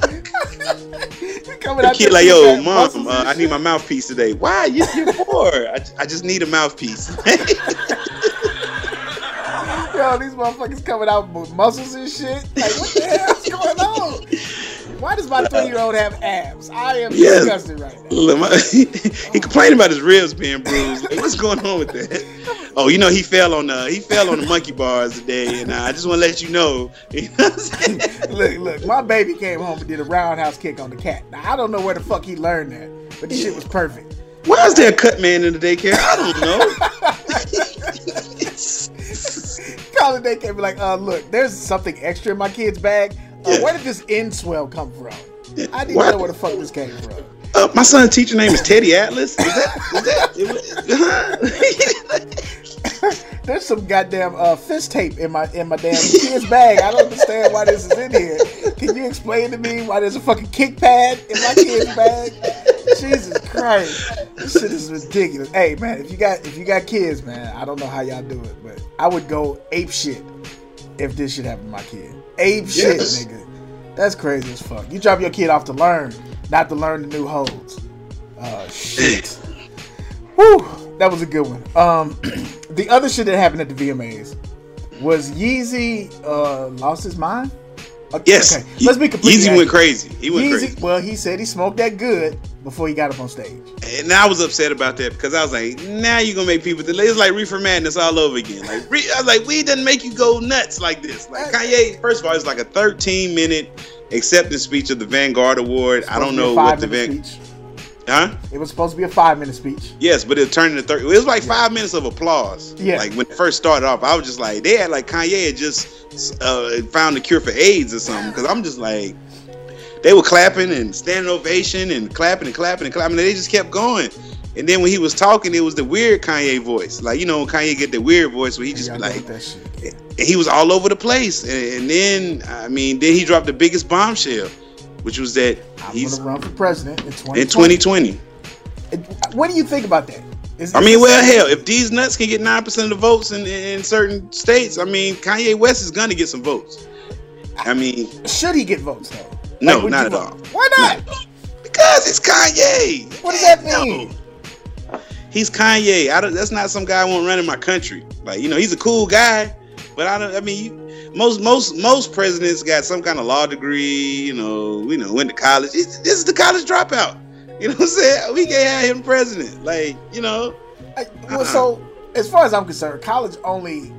You coming The out kid there like, with yo, that mom, muscles uh, and I need shit. my mouthpiece today. Why? You, you're poor. I, I just need a mouthpiece. Yo, these motherfuckers coming out with muscles and shit. Like, what the hell's going on? Why does my three-year-old have abs? I am Yes. disgusted right now. Look, my- he complained about his ribs being bruised. Like, what's going on with that? Oh, you know he fell on the he fell on the monkey bars today, and uh, I just want to let you know. You know what I'm saying? Look, look, my baby came home and did a roundhouse kick on the cat. Now, I don't know where the fuck he learned that, but the shit was perfect. Why is there a cut man in the daycare? I don't know. Call it daycare, be like, uh, look, there's something extra in my kid's bag. Uh, Yeah. Where did this end swell come from? I need What? to know where the fuck this came from. Uh, my son's teacher name is Teddy Atlas. Is that? Is that? There's some goddamn uh, fist tape in my in my damn kid's bag. I don't understand why this is in here. Can you explain to me why there's a fucking kick pad in my kid's bag? Jesus Christ, this shit is ridiculous. Hey man, if you got if you got kids, man, I don't know how y'all do it, but I would go ape shit if this shit happened to my kid. Ape shit, Yes. nigga. That's crazy as fuck. You drop your kid off to learn, not to learn the new holds. Uh, shit. Whew, that was a good one. Um, the other shit that happened at the V M As was Yeezy uh, lost his mind. Okay, Yes. okay. Let's be completely Yeezy accurate. went crazy. He went Yeezy, crazy. well, he said he smoked that good before he got up on stage. And I was upset about that because I was like, now you're gonna make people. It's like Reefer Madness all over again. Like Re- I was like, weed doesn't make you go nuts like this. Like Kanye, first of all, it's like a thirteen minute acceptance speech of the Vanguard Award. I don't know what the Van. speech. Huh? It was supposed to be a five minute speech. Yes, but it turned into thirty. It was like five minutes of applause. Yeah. Like when it first started off, I was just like, they had like Kanye had just uh, found the cure for AIDS or something. Because I'm just like, they were clapping and standing ovation and clapping and clapping and clapping. And they just kept going. And then when he was talking, it was the weird Kanye voice. Like, you know, when Kanye get the weird voice where he just Y'all be know like, what that shit. and he was all over the place. And, and then, I mean, then he dropped the biggest bombshell, which was that I'm he's going to run for president in twenty twenty. in twenty twenty. What do you think about that? Is, I mean, well, hell, if these nuts can get nine percent of the votes in, in certain states, I mean, Kanye West is going to get some votes. I mean, should he get votes though? No, like, not at vote? all. Why not? No. Because it's Kanye. What does that mean? No. He's Kanye. I don't, that's not some guy I want running my country. Like, you know, he's a cool guy, but I don't. I mean, you, most most most presidents got some kind of law degree. You know, you know, went to college. It's, this is the college dropout. You know what I'm saying? We can't have him president. Like, you know. I, well, uh-uh. So as far as I'm concerned, college only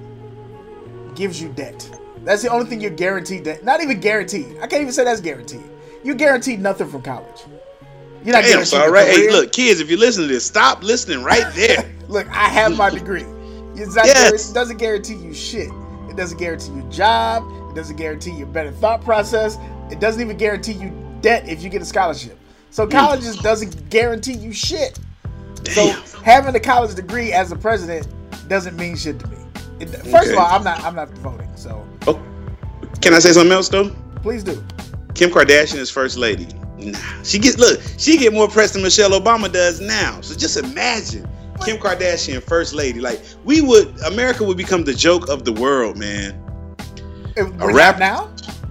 gives you debt. That's the only thing you're guaranteed. That not even guaranteed. I can't even say that's guaranteed. You're guaranteed nothing from college. You're not Damn, so, right. Hey, look, kids, if you listen to this, stop listening right there. Look, I have my degree. It's not yes. It doesn't guarantee you shit. It doesn't guarantee you a job. It doesn't guarantee you a better thought process. It doesn't even guarantee you debt if you get a scholarship. So college just doesn't guarantee you shit. Damn. So having a college degree as a president doesn't mean shit to me. It, first okay. of all, I'm not I'm not voting. So. Oh, can I say something else though? Please do. Kim Kardashian is first lady. Nah, she get look. She get more press than Michelle Obama does now. So just imagine what? Kim Kardashian first lady. Like we would, America would become the joke of the world, man. We're a rap now.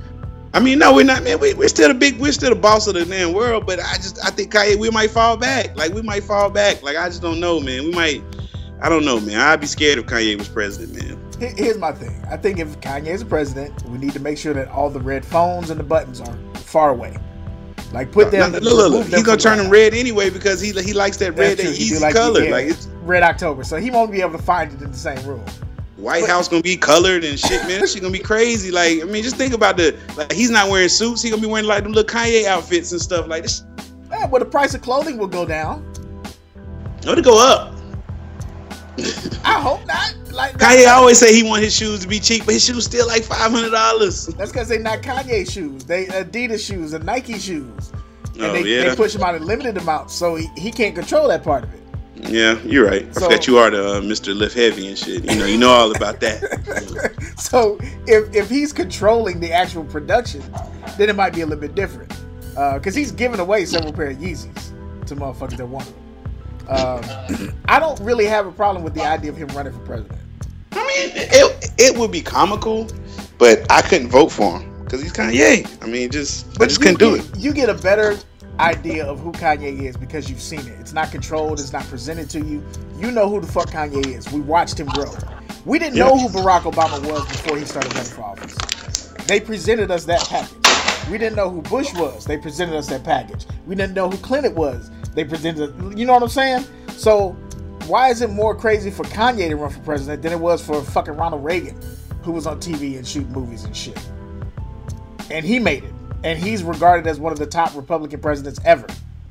I mean, no, we're not, man. We, we're still the big, we're still the boss of the damn world. But I just, I think Kanye, we might fall back. Like we might fall back. Like I just don't know, man. We might. I don't know, man. I'd be scared if Kanye was president, man. Here's my thing. I think if Kanye is president, we need to make sure that all the red phones and the buttons are far away. Like put them. No, no, look, look, he's gonna turn them red anyway because he he likes that red, that easy like color. Like it's Red October, so he won't be able to find it in the same room. White but, House gonna be colored and shit, man. That shit gonna be crazy. Like I mean, just think about the like he's not wearing suits. He gonna be wearing like them little Kanye outfits and stuff like this. Yeah, well, the price of clothing will go down. No, to go up. I hope not. Like Kanye always say he want his shoes to be cheap, but his shoes still like five hundred dollars. That's because they not Kanye shoes. They Adidas shoes and Nike shoes. And oh they, yeah. They push them out in limited amounts, so he, he can't control that part of it. Yeah, you're right. I so, forgot you are the uh, Mister Lift Heavy and shit. You know, you know all about that. So if if he's controlling the actual production, then it might be a little bit different. Because uh, he's giving away several pair of Yeezys to motherfuckers that want them. Um, I don't really have a problem with the idea of him running for president. I mean, it it would be comical, but I couldn't vote for him because he's Kanye. I mean, just but I just couldn't get, do it. You get a better idea of who Kanye is because you've seen it. It's not controlled. It's not presented to you. You know who the fuck Kanye is. We watched him grow. We didn't yeah. know who Barack Obama was before he started running for office. They presented us that package. We didn't know who Bush was. They presented us that package. We didn't know who Clinton was. They presented, you know what I'm saying? So why is it more crazy for Kanye to run for president than it was for fucking Ronald Reagan, who was on T V and shooting movies and shit? And he made it. And he's regarded as one of the top Republican presidents ever.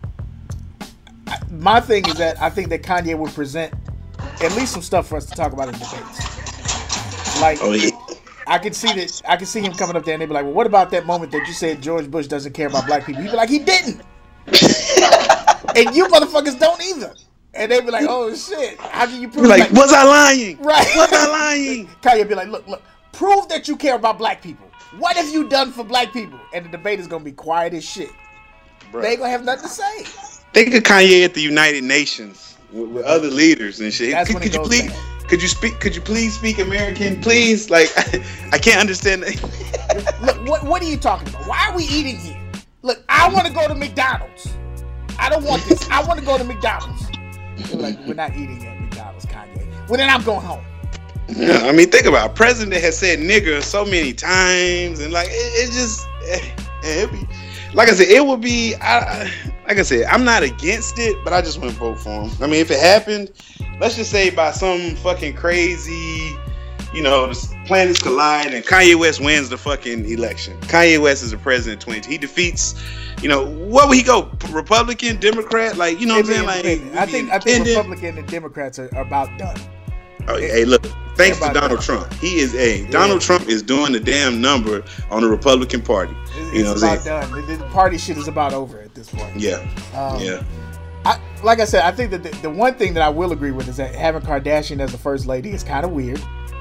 My thing is that I think that Kanye would present at least some stuff for us to talk about in debates. Like, oh, yeah. I could see that. I could see him coming up there and they'd be like, "Well, what about that moment that you said George Bush doesn't care about black people?" He'd be like, "He didn't." And you motherfuckers don't either. And they'd be like, "Oh shit, how can you prove?" Like, like, was I lying? Right? Was I lying? Kanye be like, "Look, look, prove that you care about black people. What have you done for black people?" And the debate is gonna be quiet as shit. Bruh. They ain't gonna have nothing to say. Think of Kanye at the United Nations with, with other leaders and shit. That's could, when could it you goes please? down. Could you speak? Could you please speak American, please? Like, I, I can't understand that. Look, what what are you talking about? Why are we eating here? Look, I want to go to McDonald's. I don't want this. I want to go to McDonald's. They're like, we're not eating at McDonald's, Kanye. Well, then I'm going home. Yeah, I mean, think about it. President has said nigger so many times, and like it, it just, it, it be, like I said, it would be. I, like I said, I'm not against it, but I just wouldn't vote for him. I mean, if it happened, let's just say by some fucking crazy, you know, the planets collide and Kanye West wins the fucking election. Kanye West is the president. twenty He defeats. You know, what would he go? Republican, Democrat? Like, you know what I'm saying? Like, I think I think Republican and Democrats are, are about done. Oh, yeah. Hey, look, thanks to Donald Trump. He is a, yeah. Donald Trump is doing the damn number on the Republican Party. It's, you know it's what I'm about saying? done. The, the party shit is about over at this point. Yeah. Um, yeah. I, like I said, I think that the, the one thing that I will agree with is that having Kardashian as the first lady is kind of weird.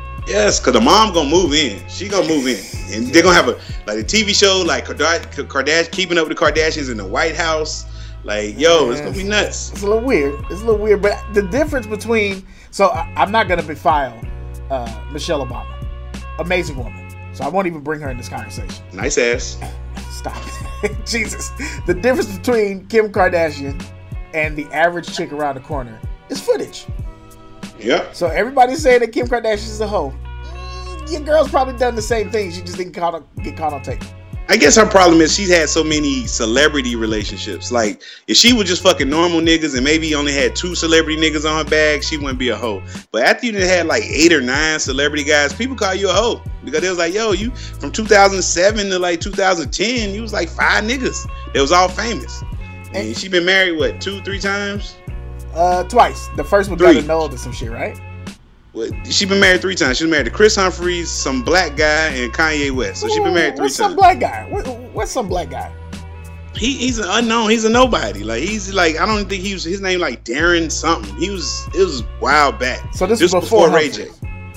Yes, cause the mom gonna move in. She gonna move in, and they're gonna have a like a T V show like Kardashian, Keeping Up with the Kardashians in the White House. Like, yo, yeah, it's gonna be nuts. It's a little weird. It's a little weird, but the difference between so I, I'm not gonna befile uh, Michelle Obama, amazing woman. So I won't even bring her in this conversation. Nice ass. Stop it, Jesus. The difference between Kim Kardashian and the average chick around the corner is footage. Yep. So everybody's saying that Kim Kardashian is a hoe. Mm, your girl's probably done the same thing. She just didn't caught on, get caught on tape. I guess her problem is she's had so many celebrity relationships. Like, if she was just fucking normal niggas and maybe only had two celebrity niggas on her bag, she wouldn't be a hoe. But after you had like eight or nine celebrity guys, people call you a hoe. Because it was like, yo, you from two thousand seven to like two thousand ten, you was like five niggas. It was all famous. And she been married, what, two, three times? Uh, twice. The first one got annulled or some shit, right? Well, she been married three times. She was married to Chris Humphries, some black guy, and Kanye West. So she been married three what's times. What's some black guy? What, what's some black guy? He he's an unknown. He's a nobody. Like he's like I don't think he was his name like Darren something. He was it was a while back. So this, this was before, before Ray Humphries.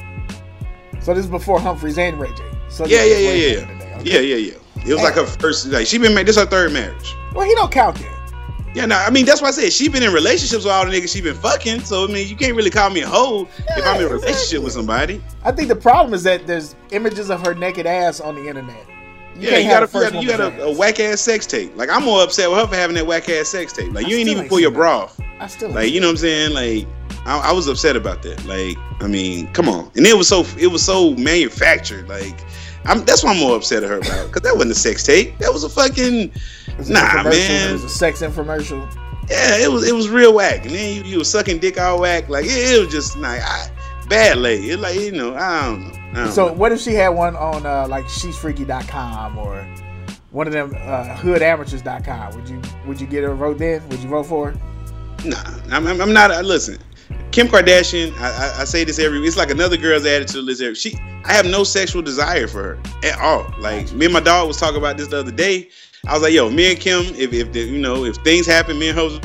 J. So this is before Humphries and Ray J. So yeah yeah yeah yeah okay. yeah yeah yeah. It was and, like her first. Like she been married. This is her third marriage. Well, he don't count then. Yeah, no, I mean that's why I said she been in relationships with all the niggas she been fucking. So I mean, you can't really call me a hoe yeah, if I'm in a relationship exactly. with somebody. I think the problem is that there's images of her naked ass on the internet. You yeah, you got, a, you got, you got a, a whack ass sex tape. Like I'm more upset with her for having that whack ass sex tape. Like you I ain't even ain't pull your bra off. I still like you know what I'm saying. Like I, I was upset about that. Like I mean, come on. And it was so it was so manufactured. Like I'm that's why I'm more upset at her about because that wasn't a sex tape. That was a fucking was nah a man. It was a sex infomercial. Yeah, it was it was real whack, and then you, you was sucking dick all whack, like it, it was just like I, bad lady. It like you know I don't know. I don't so know. What if she had one on uh, like she's freaky dot com or one of them uh, hood amateurs dot com? Would you would you get her a vote then? Would you vote for her? Nah, I'm, I'm not. Uh, listen, Kim Kardashian. I, I, I say this every. It's like another girl's added to the list. Every, she, I have no sexual desire for her at all. Like me and my dog was talking about this the other day. I was like, yo, me and Kim, if if the, you know if things happen, me and her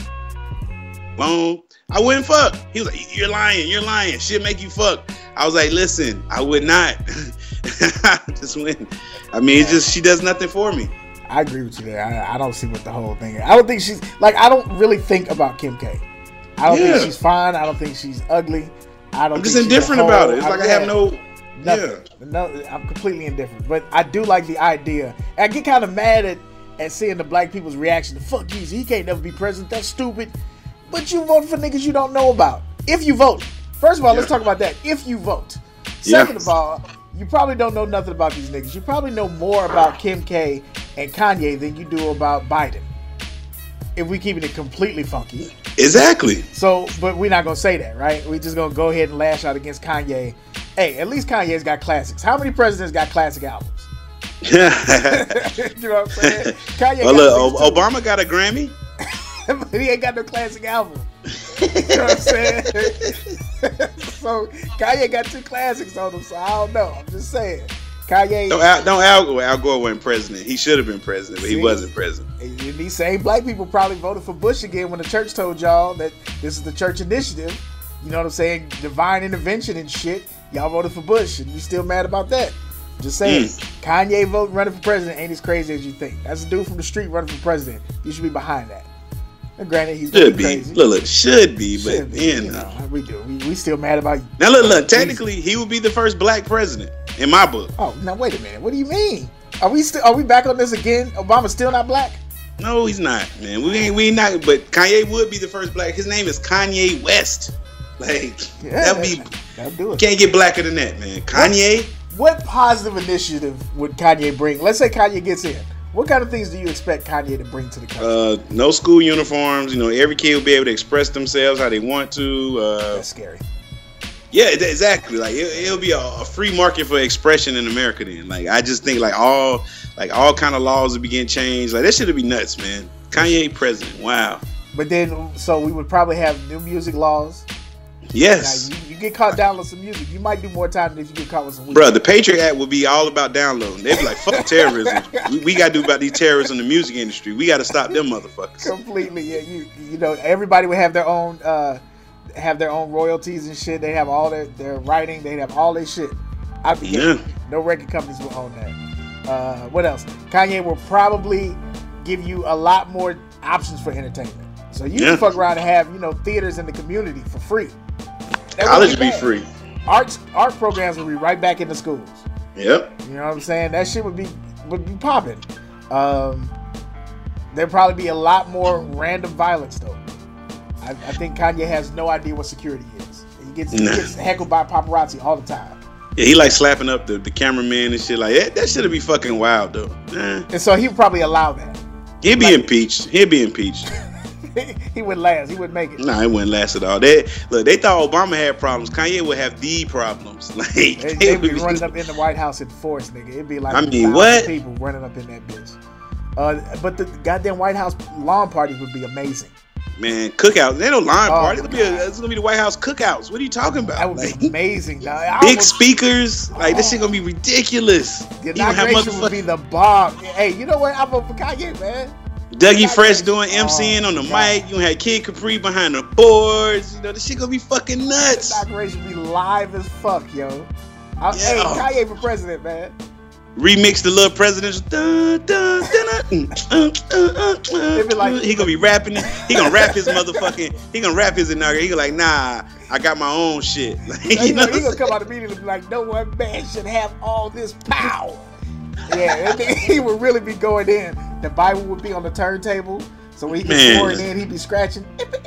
alone, I wouldn't fuck. He was like, you're lying, you're lying. She'll make you fuck. I was like, listen, I would not. Just win. I mean, it's just she does nothing for me. I agree with you there. I, I don't see what the whole thing is. I don't think she's like. I don't really think about Kim K. I don't yeah. think she's fine. I don't think she's ugly. I don't. I'm just think indifferent whole, about it. It's I, like yeah, I have no. Nothing. Yeah. No, I'm completely indifferent. But I do like the idea. And I get kind of mad at. And seeing the black people's reaction to fuck Jesus, he can't never be president. That's stupid. But you vote for niggas you don't know about. If you vote, first of all, yeah. let's talk about that. If you vote, second yeah. of all, you probably don't know nothing about these niggas. You probably know more about Kim K and Kanye than you do about Biden. If we keeping it completely funky, exactly. So, but we're not gonna say that, right? We're just gonna go ahead and lash out against Kanye. Hey, at least Kanye's got classics. How many presidents got classic albums? You know what I'm saying? Kanye well, look, o- Obama got a Grammy, but he ain't got no classic album. You know what I'm saying? So Kanye got two classics on him. So I don't know. I'm just saying, Kanye. Don't Al, don't Al, Al Gore wasn't president. He should have been president, but See? he wasn't president. And these same black people probably voted for Bush again when the church told y'all that this is the church initiative. You know what I'm saying? Divine intervention and shit. Y'all voted for Bush, and you still mad about that? Just saying, mm. Kanye vote running for president ain't as crazy as you think. That's a dude from the street running for president. You should be behind that. And granted, he's should be. Crazy. Look, look, should be, but should be, you you know. know, we do. We, we still mad about. Now look, look. Technically, he would be the first black president in my book. Oh, now wait a minute. What do you mean? Are we still? Are we back on this again? Obama's still not black? No, he's not, man. We ain't. We ain't not. But Kanye would be the first black. His name is Kanye West. Like yeah, that'd be. That'll do it. Can't get blacker than that, man. Kanye. What? What positive initiative would Kanye bring? Let's say Kanye gets in. What kind of things do you expect Kanye to bring to the country? Uh, no school uniforms. You know, every kid will be able to express themselves how they want to. Uh, That's scary. Yeah, exactly. Like it, it'll be a, a free market for expression in America. Then, like I just think like all like all kind of laws will begin changed. Like that should be nuts, man. Kanye president. Wow. But then, so we would probably have new music laws. Yes. Now, you, you get caught downloading some music, you might do more time than if you get caught with some weed. Bro, the Patriot Act would be all about downloading. They'd be like, fuck terrorism. we, we got to do about these terrorists in the music industry. We got to stop them motherfuckers. Completely. Yeah, you you know, everybody would have their own uh, have their own royalties and shit. They have all their, their writing. They have all their shit. I Yeah. No record companies will own that. Uh, what else? Kanye will probably give you a lot more options for entertainment. So you Yeah. can fuck around and have, you know, theaters in the community for free. That College wouldn't be bad. free. Art art programs will be right back in the schools. Yep. You know what I'm saying? That shit would be would be popping. Um, there'd probably be a lot more random violence though. I, I think Kanye has no idea what security is. He gets, Nah. he gets heckled by paparazzi all the time. Yeah, he like slapping up the, the cameraman and shit like that. That should be fucking wild though. Eh. And so he would probably allow that. He'd be Like- impeached. He'd be impeached. He wouldn't last. He wouldn't make it. Nah, it wouldn't last at all. They look, they thought Obama had problems. Kanye would have the problems. Like They, they they'd be would running up in the White House in force, nigga. It'd be like I mean, thousand what? people running up in that bitch. Uh, but the goddamn White House lawn parties would be amazing. Man, cookouts. They don't line Oh, party. It'll be a, God. it's gonna be the White House cookouts. What are you talking about? That would Like, be amazing, dog. I big almost- speakers. Like this shit gonna be ridiculous. The You gonna have inauguration would be motherfucking the bomb. Hey, you know what? I vote for Kanye, man. Dougie Fresh inauguration- doing MCing Oh, on the God. mic. You gonna have Kid Capri behind the boards. You know this shit gonna be fucking nuts. Inauguration be live as fuck, yo. I, Yeah. Hey, Kanye for president, man. Remix the little presidential. Dun, dun, dun, dun, uh, uh, uh, They be like- uh. He gonna be rapping it. He gonna rap his motherfucking. He gonna rap his inauguration. He gonna like, nah, I got my own shit. Like, He you know gonna, he gonna come out immediately and be like, no one man should have all this power. Yeah, and then he would really be going in. The Bible would be on the turntable. So when he gets Man. sworn in, he'd be scratching.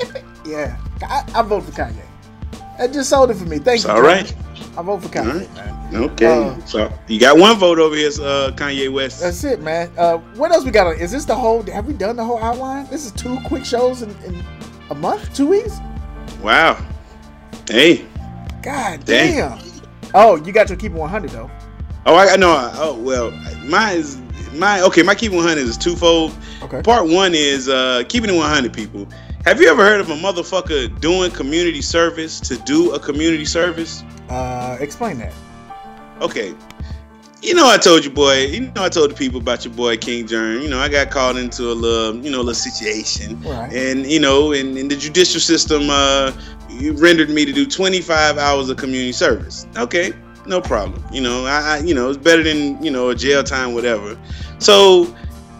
Yeah, I, I vote for Kanye. That just sold it for me. Thank It's you. all John. right. I vote for All Kanye, right. man. Okay, Uh, so you got one vote over here, uh, Kanye West. That's it, man. Uh, what else we got? On? Is this the whole? Have we done the whole outline? This is two quick shows in, in a month, two weeks. Wow. Hey. God Dang. damn. Oh, you got your keep it one hundred though. Oh, I know. Oh, well, mine is my okay. My keep one hundred is twofold. Okay. Part one is uh, keeping it one hundred. People, have you ever heard of a motherfucker doing community service to do a community service? Uh, explain that. Okay. You know, I told you, boy. You know, I told the people about your boy King Jern. You know, I got called into a little, you know, little situation, Right. and you know, in, in the judicial system, uh, you rendered me to do twenty-five hours of community service. Okay, no problem. You know, I, I, you know, it's better than you know a jail time, whatever. So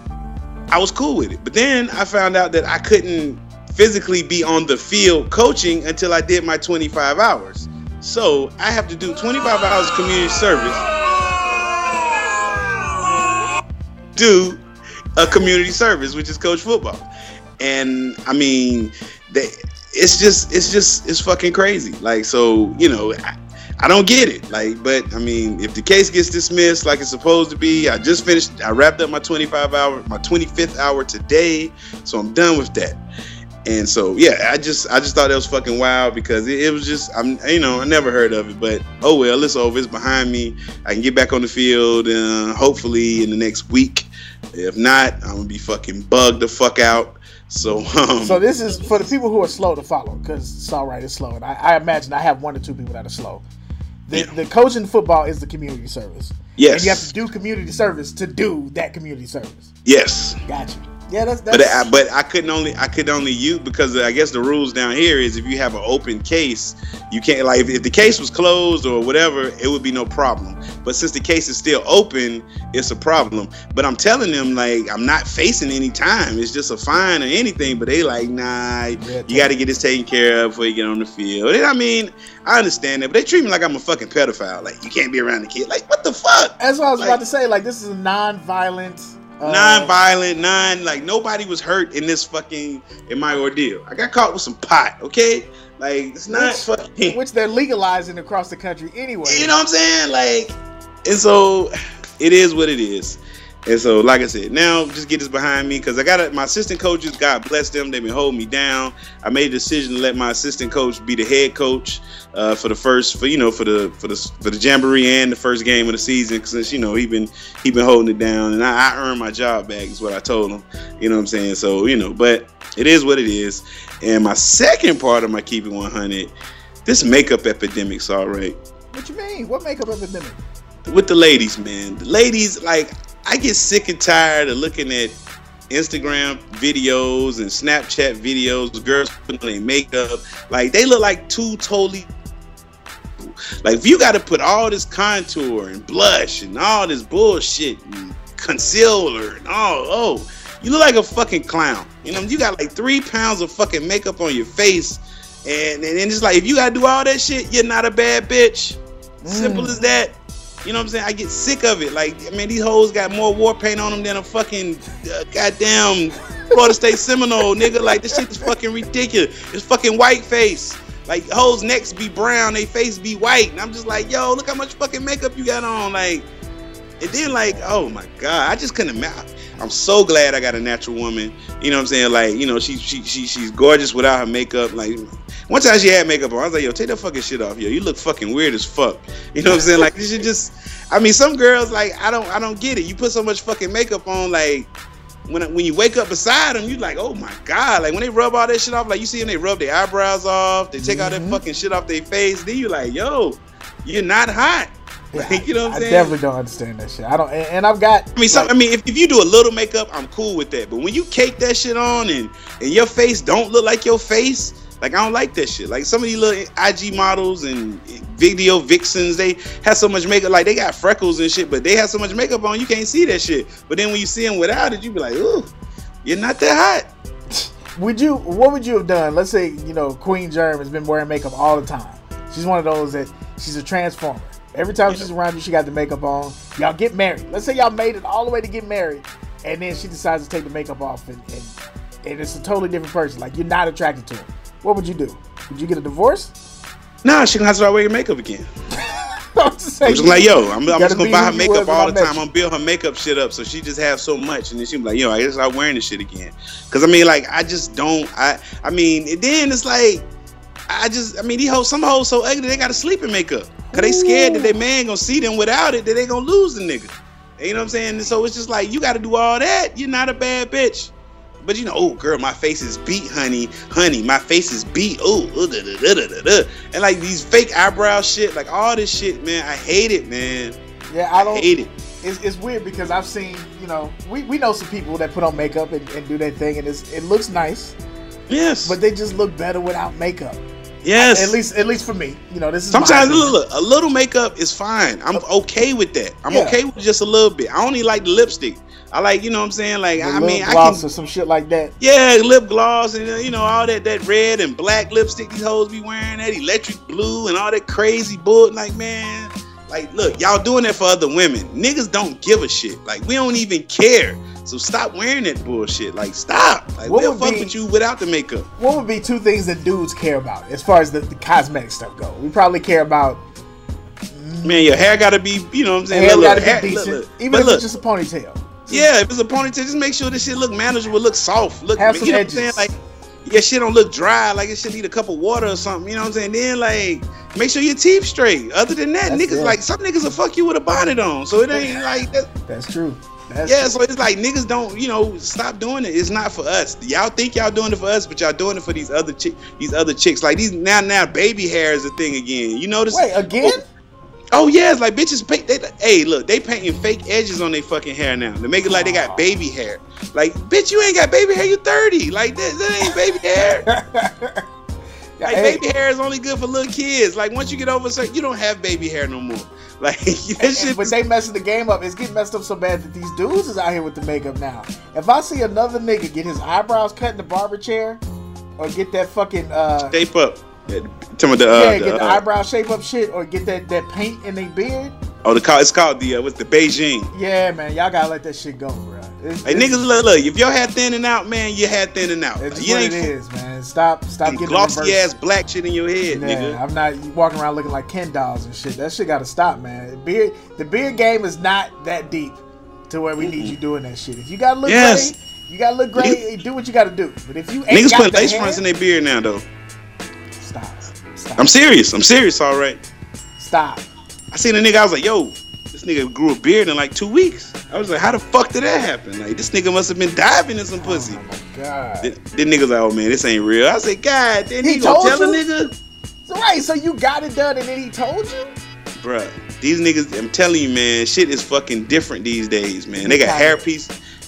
I was cool with it, but then I found out that I couldn't physically be on the field coaching until I did my twenty-five hours. So I have to do twenty-five hours of community service. Do a community service, which is coach football, and I mean, they, it's just, it's just, it's fucking crazy. Like, so you know, I, I don't get it. Like, but I mean, if the case gets dismissed like it's supposed to be, I just finished, I wrapped up my twenty-five hour, my twenty-fifth hour today, so I'm done with that. And so, yeah, I just, I just thought that was fucking wild because it, it was just, I'm, you know, I never heard of it, but oh well, it's over, it's behind me. I can get back on the field, uh, hopefully in the next week. If not, I'm gonna be fucking bugged the fuck out. So, um, So this is for the people who are slow to follow, because it's all right, it's slow, and I, I imagine I have one or two people that are slow. The, Yeah. the coaching football is the community service. yes, And you have to do community service to do that community service. yes. Gotcha. Yeah, that's that's. But I, but I couldn't only I could only use because I guess the rules down here is if you have an open case, you can't like if, if the case was closed or whatever, it would be no problem. But since the case is still open, it's a problem. But I'm telling them like I'm not facing any time. It's just a fine or anything. But they like nah, Yeah, you got to get this taken care of before you get on the field. And I mean I understand that, but they treat me like I'm a fucking pedophile. Like you can't be around the kid. Like what the fuck? That's what I was like- about to say. Like this is a non-violent. Uh, Non-violent, non like nobody was hurt in this fucking in my ordeal. I got caught with some pot, okay? Like it's not Which- fucking. which they're legalizing across the country anyway. You know what I'm saying? Like, and so it is what it is. And so, like I said, now just get this behind me because I got it. My assistant coaches, God bless them, they've been holding me down. I made a decision to let my assistant coach be the head coach uh, for the first, for you know, for the for the for the jamboree and the first game of the season. Since you know he been he been holding it down, and I, I earned my job back. Is what I told him. You know what I'm saying? So you know, but it is what it is. And my second part of my keep it one hundred, this makeup epidemic's all right. What you mean? What makeup epidemic? With the ladies, man. The ladies, like, I get sick and tired of looking at Instagram videos and Snapchat videos, girls putting on their makeup. Like, they look like two totally. Like, if you got to put all this contour and blush and all this bullshit and concealer and all, oh, you look like a fucking clown. You know, you got like three pounds of fucking makeup on your face. And, and, and it's like, if you got to do all that shit, you're not a bad bitch. Mm. Simple as that. You know what I'm saying? I get sick of it. Like, I mean, these hoes got more war paint on them than a fucking uh, goddamn Florida State Seminole, nigga. Like, this shit is fucking ridiculous. It's fucking white face. Like, hoes' necks be brown, they face be white. And I'm just like, yo, look how much fucking makeup you got on. Like, and then, like, oh my God, I just couldn't imagine. I'm so glad I got a natural woman. You know what I'm saying? Like, you know, she she she she's gorgeous without her makeup. Like, one time she had makeup on, I was like, yo, take that fucking shit off, yo. You look fucking weird as fuck. You know what I'm saying? Like, you should just. I mean, some girls, like, I don't I don't get it. You put so much fucking makeup on, like, when when you wake up beside them, you like, oh my God. Like, when they rub all that shit off, like, you see them, they rub their eyebrows off, they take mm-hmm. all that fucking shit off their face. Then you like, yo, you're not hot. Yeah, like, you know what I'm I saying? I definitely don't understand that shit. I don't, and, and I've got. I mean, some, like, I mean, if, if you do a little makeup, I'm cool with that. But when you cake that shit on and and your face don't look like your face, like, I don't like that shit. Like, some of these little I G models and video vixens, they have so much makeup. Like, they got freckles and shit, but they have so much makeup on, you can't see that shit. But then when you see them without it, you be like, ooh, you're not that hot. Would you? What would you have done? Let's say, you know, Queen Germ has been wearing makeup all the time. She's one of those that she's a transformer. Every time yeah. she's around you, she got the makeup on. Y'all get married. Let's say y'all made it all the way to get married, and then she decides to take the makeup off, and and, and it's a totally different person. Like, you're not attracted to her. What would you do? Would you get a divorce? Nah, she gonna have to start wearing makeup again. I'm just, saying, I'm just like, yo, I'm, I'm just gonna buy her makeup all the time. I'm gonna build her makeup shit up so she just has so much, and then she be like, yo, I guess I'm wearing this shit again. Cause I mean, like, I just don't. I I mean, and then it's like, I just, I mean, these hoes, some hoes so ugly they gotta sleep in makeup. Cause they scared that their man gonna see them without it, that they gonna lose the nigga. You know what I'm saying? And so it's just like, you gotta do all that. You're not a bad bitch. But you know, oh girl, my face is beat, honey, honey, my face is beat. Oh, da, da, da, da, da. And like these fake eyebrow shit, like all this shit, man, I hate it, man. Yeah, I don't I hate it. It's, it's weird because I've seen, you know, we, we know some people that put on makeup and, and do that thing, and it's, it looks nice. Yes. But they just look better without makeup. Yes. At least, at least for me, you know, this is sometimes look, look, a little makeup is fine. I'm okay with that. I'm yeah. okay with just a little bit. I only like the lipstick. I like, you know what I'm saying? Like, the I mean, I gloss can, or some shit like that. Yeah, lip gloss and, you know, all that, that red and black lipstick these hoes be wearing, that electric blue and all that crazy bull. Like, man, like, look, y'all doing that for other women. Niggas don't give a shit. Like, we don't even care. So stop wearing that bullshit. Like, stop. Like, what we'll fuck be, with you without the makeup. What would be two things that dudes care about as far as the, the cosmetic stuff go? We probably care about. Man, your hair gotta be, you know what I'm saying? Hair look, gotta look, be hair, decent, look, look. even but if look, it's just a ponytail. Yeah, if it's a ponytail, just make sure this shit look manageable, look soft, look. Have some you know edges. What I'm saying? Like, your shit don't look dry. Like, it should need a cup of water or something. You know what I'm saying? Then, like, make sure your teeth straight. Other than that, That's niggas it. Like some niggas will fuck you with a bonnet on. So it ain't like that. That's true. That's yeah, true. so it's like niggas don't, you know, stop doing it. It's not for us. Y'all think y'all doing it for us, but y'all doing it for these other chick, these other chicks. Like these now, now baby hair is a thing again. You notice? Wait, again? Oh, oh yeah, it's like bitches paint. They, hey, look, they painting fake edges on their fucking hair now to make it like they got baby hair. Like, bitch, you ain't got baby hair. You thirty. Like that, that ain't baby hair. Like, hey. Baby hair is only good for little kids. Like, once you get over a certain, you don't have baby hair no more. Like, that and, shit. And when they messing the game up, it's getting messed up so bad that these dudes is out here with the makeup now. If I see another nigga get his eyebrows cut in the barber chair, or get that fucking uh, shape up, yeah, tell me the, uh, yeah, the, get the uh, eyebrow shape up shit, or get that, that paint in their beard. Oh, the it's called the uh, what's the Beijing? Yeah, man, y'all gotta let that shit go, bro. It's, hey, it's, niggas, look, look, if your hair thinning out, man, your hair thinning out. It's Like, what ain't it is, man. Stop, stop getting glossy ass black shit in your head, yeah, nigga. I'm not walking around looking like Ken dolls and shit. That shit gotta stop, man. The beard, the beard game is not that deep to where we need you doing that shit. If you gotta look yes. gray, you gotta look gray. Niggas, do what you gotta do. But if you ain't niggas got put the lace hair, fronts in their beard now, though. Stop, stop. I'm serious. I'm serious. All right. Stop. I seen a nigga. I was like, yo. This nigga grew a beard in like two weeks. I was like, how the fuck did that happen? Like, this nigga must have been diving in some pussy. Oh my god. Then, then niggas like, oh man, this ain't real. I said, God, then he, he gonna told tell you? a nigga? So right, so you got it done and then he told you? Bruh, these niggas, I'm telling you, man, shit is fucking different these days, man. They got hair piece.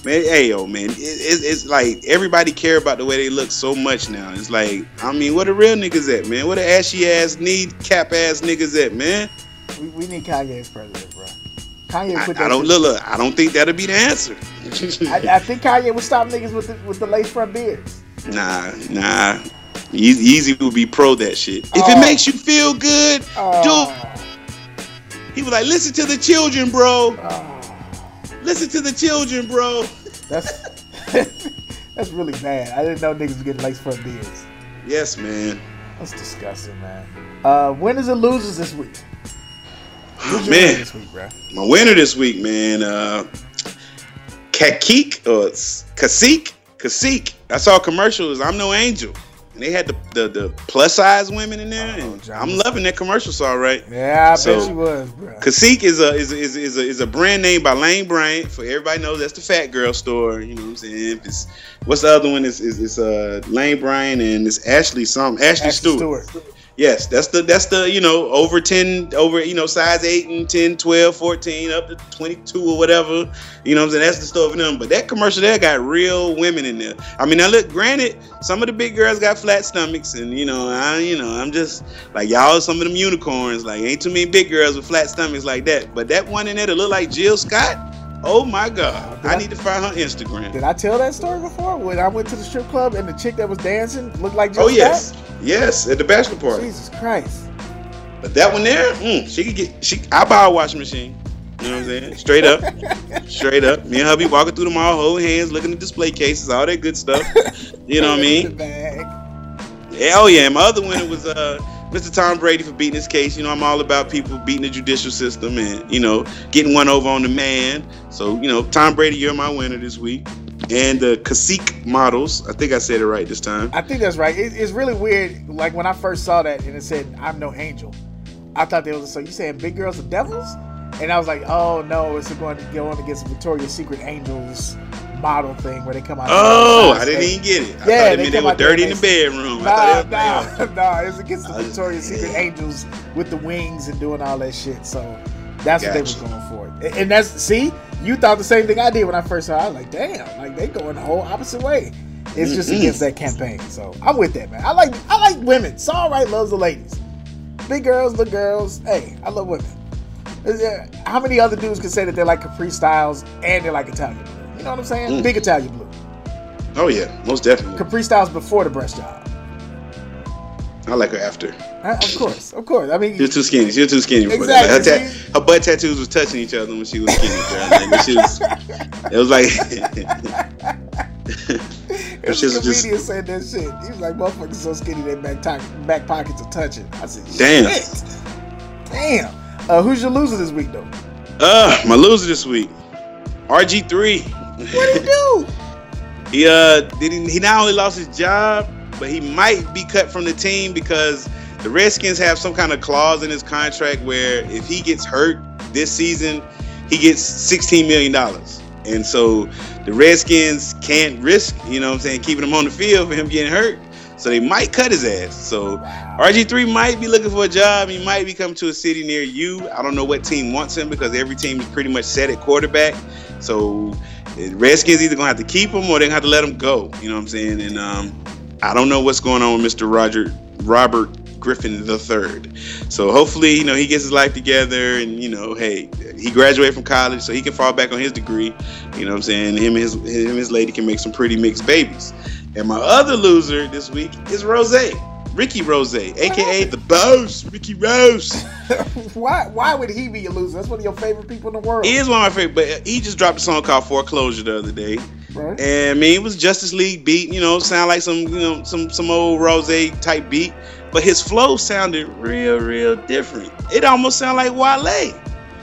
Man, hey yo, man, it, it, it's like everybody care about the way they look so much now. It's like, I mean, where the real niggas at, man? Where the ashy ass, knee cap ass niggas at, man? We, we need Kanye as president, bro. Kanye I, put I that don't shit- look, look. I don't think that'll be the answer. I, I think Kanye would stop niggas with the, with the lace front beards. Nah, nah. Easy, Easy would be pro that shit. If Oh. it makes you feel good, Oh. do. He was like, listen to the children, bro. Oh. Listen to the children, bro. That's that's really bad. I didn't know niggas was getting lace front beards. Yes, man. That's disgusting, man. Uh, winners and losers this week. Who's your Man. winner this week, bro? My winner this week, man. Uh, Kakik or Kasik, Kasik. I saw commercials. I'm no angel. And they had the, the, the plus size women in there, and Oh, I'm loving that commercial. So all right. Yeah, I So, bet you was, bro. Kasik is a is a, is a, is a is a brand name by Lane Bryant. For everybody knows, that's the Fat Girl store. You know what I'm saying? If it's, what's the other one? Is is it's uh Lane Bryant and it's Ashley some Ashley, Ashley Stewart. Stewart. Yes, that's the that's the you know over ten over you know size eight and ten, twelve, fourteen up to twenty-two or whatever. You know what I'm saying? That's the store for them. But that commercial there got real women in there. I mean, now look, granted, some of the big girls got flat stomachs, and you know, I you know, I'm just like y'all some of them unicorns. Like ain't too many big girls with flat stomachs like that. But that one in there that look like Jill Scott. Oh my God! Did I I- need to find her Instagram. Did I tell that story before? When I went to the strip club and the chick that was dancing looked like Jill Oh Scott? yes, yes, at the bachelor party. Jesus Christ. But that one there, mm, she could get. She, I buy a washing machine. You know what I'm saying? Straight up, straight up. Me and hubby walking through the mall, holding hands, looking at display cases, all that good stuff. You know what I mean? Bag. Yeah, oh yeah. My other winner was uh, Mister Tom Brady for beating his case. You know, I'm all about people beating the judicial system and you know getting one over on the man. So you know, Tom Brady, you're my winner this week. And the Kasik models, I think I said it right this time. I think that's right. It, it's really weird. Like when I first saw that and it said, "I'm no angel," I thought there was. So you saying big girls are devils? And I was like, "Oh no, it's going to go on against Victoria's Secret Angels model thing where they come out." Oh, I didn't even get it. I Yeah, thought they it meant they come were out there dirty in and the they- bedroom. I Nah, thought they were- nah, nah. It's against the I was- Victoria's Secret Angels with the wings and doing all that shit. So that's what they Gotcha. was going for. And- And that's see, you thought the same thing I did when I first saw it. I was like, damn, like they going the whole opposite way. It's just Mm-mm. against that campaign. So I'm with that, man. I like I like women. It's all right, loves the ladies. Big girls, little girls. Hey, I love women. Is there- How many other dudes can say that they're like Capri Styles and they're like Italian blue? You know what I'm saying? Mm. Big Italian blue. Oh yeah, most definitely. Capri Styles before the breast job. I like her after. Uh, of course, of course. I mean, She was too skinny. She was too skinny for Exactly, that. Like, her, see? ta- her butt tattoos was touching each other when she was skinny, bro. Like, she was, it was like If she the was just comedian said that shit, he was like, "Motherfuckers so skinny their back, to- back pockets are touching." I said, Damn. "Shit, damn." Uh, who's your loser this week, though? uh my loser this week. R G three. What did he do? He uh didn't he not only lost his job, but he might be cut from the team because the Redskins have some kind of clause in his contract where if he gets hurt this season, he gets sixteen million dollars. And so the Redskins can't risk, you know what I'm saying, keeping him on the field for him getting hurt. So they might cut his ass. So R G three might be looking for a job. He might be coming to a city near you. I don't know what team wants him because every team is pretty much set at quarterback. So the Redskins either gonna have to keep him or they're gonna have to let him go. You know what I'm saying? And um, I don't know what's going on with Mister Roger Robert Griffin the third. So hopefully, you know, he gets his life together and, you know, hey, he graduated from college so he can fall back on his degree. You know what I'm saying? Him and his, him and his lady can make some pretty mixed babies. And my other loser this week is Rose. Ricky Rose, aka the boss, Ricky Rose. why? Why would he be a loser? That's one of your favorite people in the world. He is one of my favorite, but he just dropped a song called Foreclosure the other day. Right? And I mean, it was Justice League beat, you know, sound like some, you know, some some old Rose type beat, but his flow sounded real, real different. It almost sounded like Wale.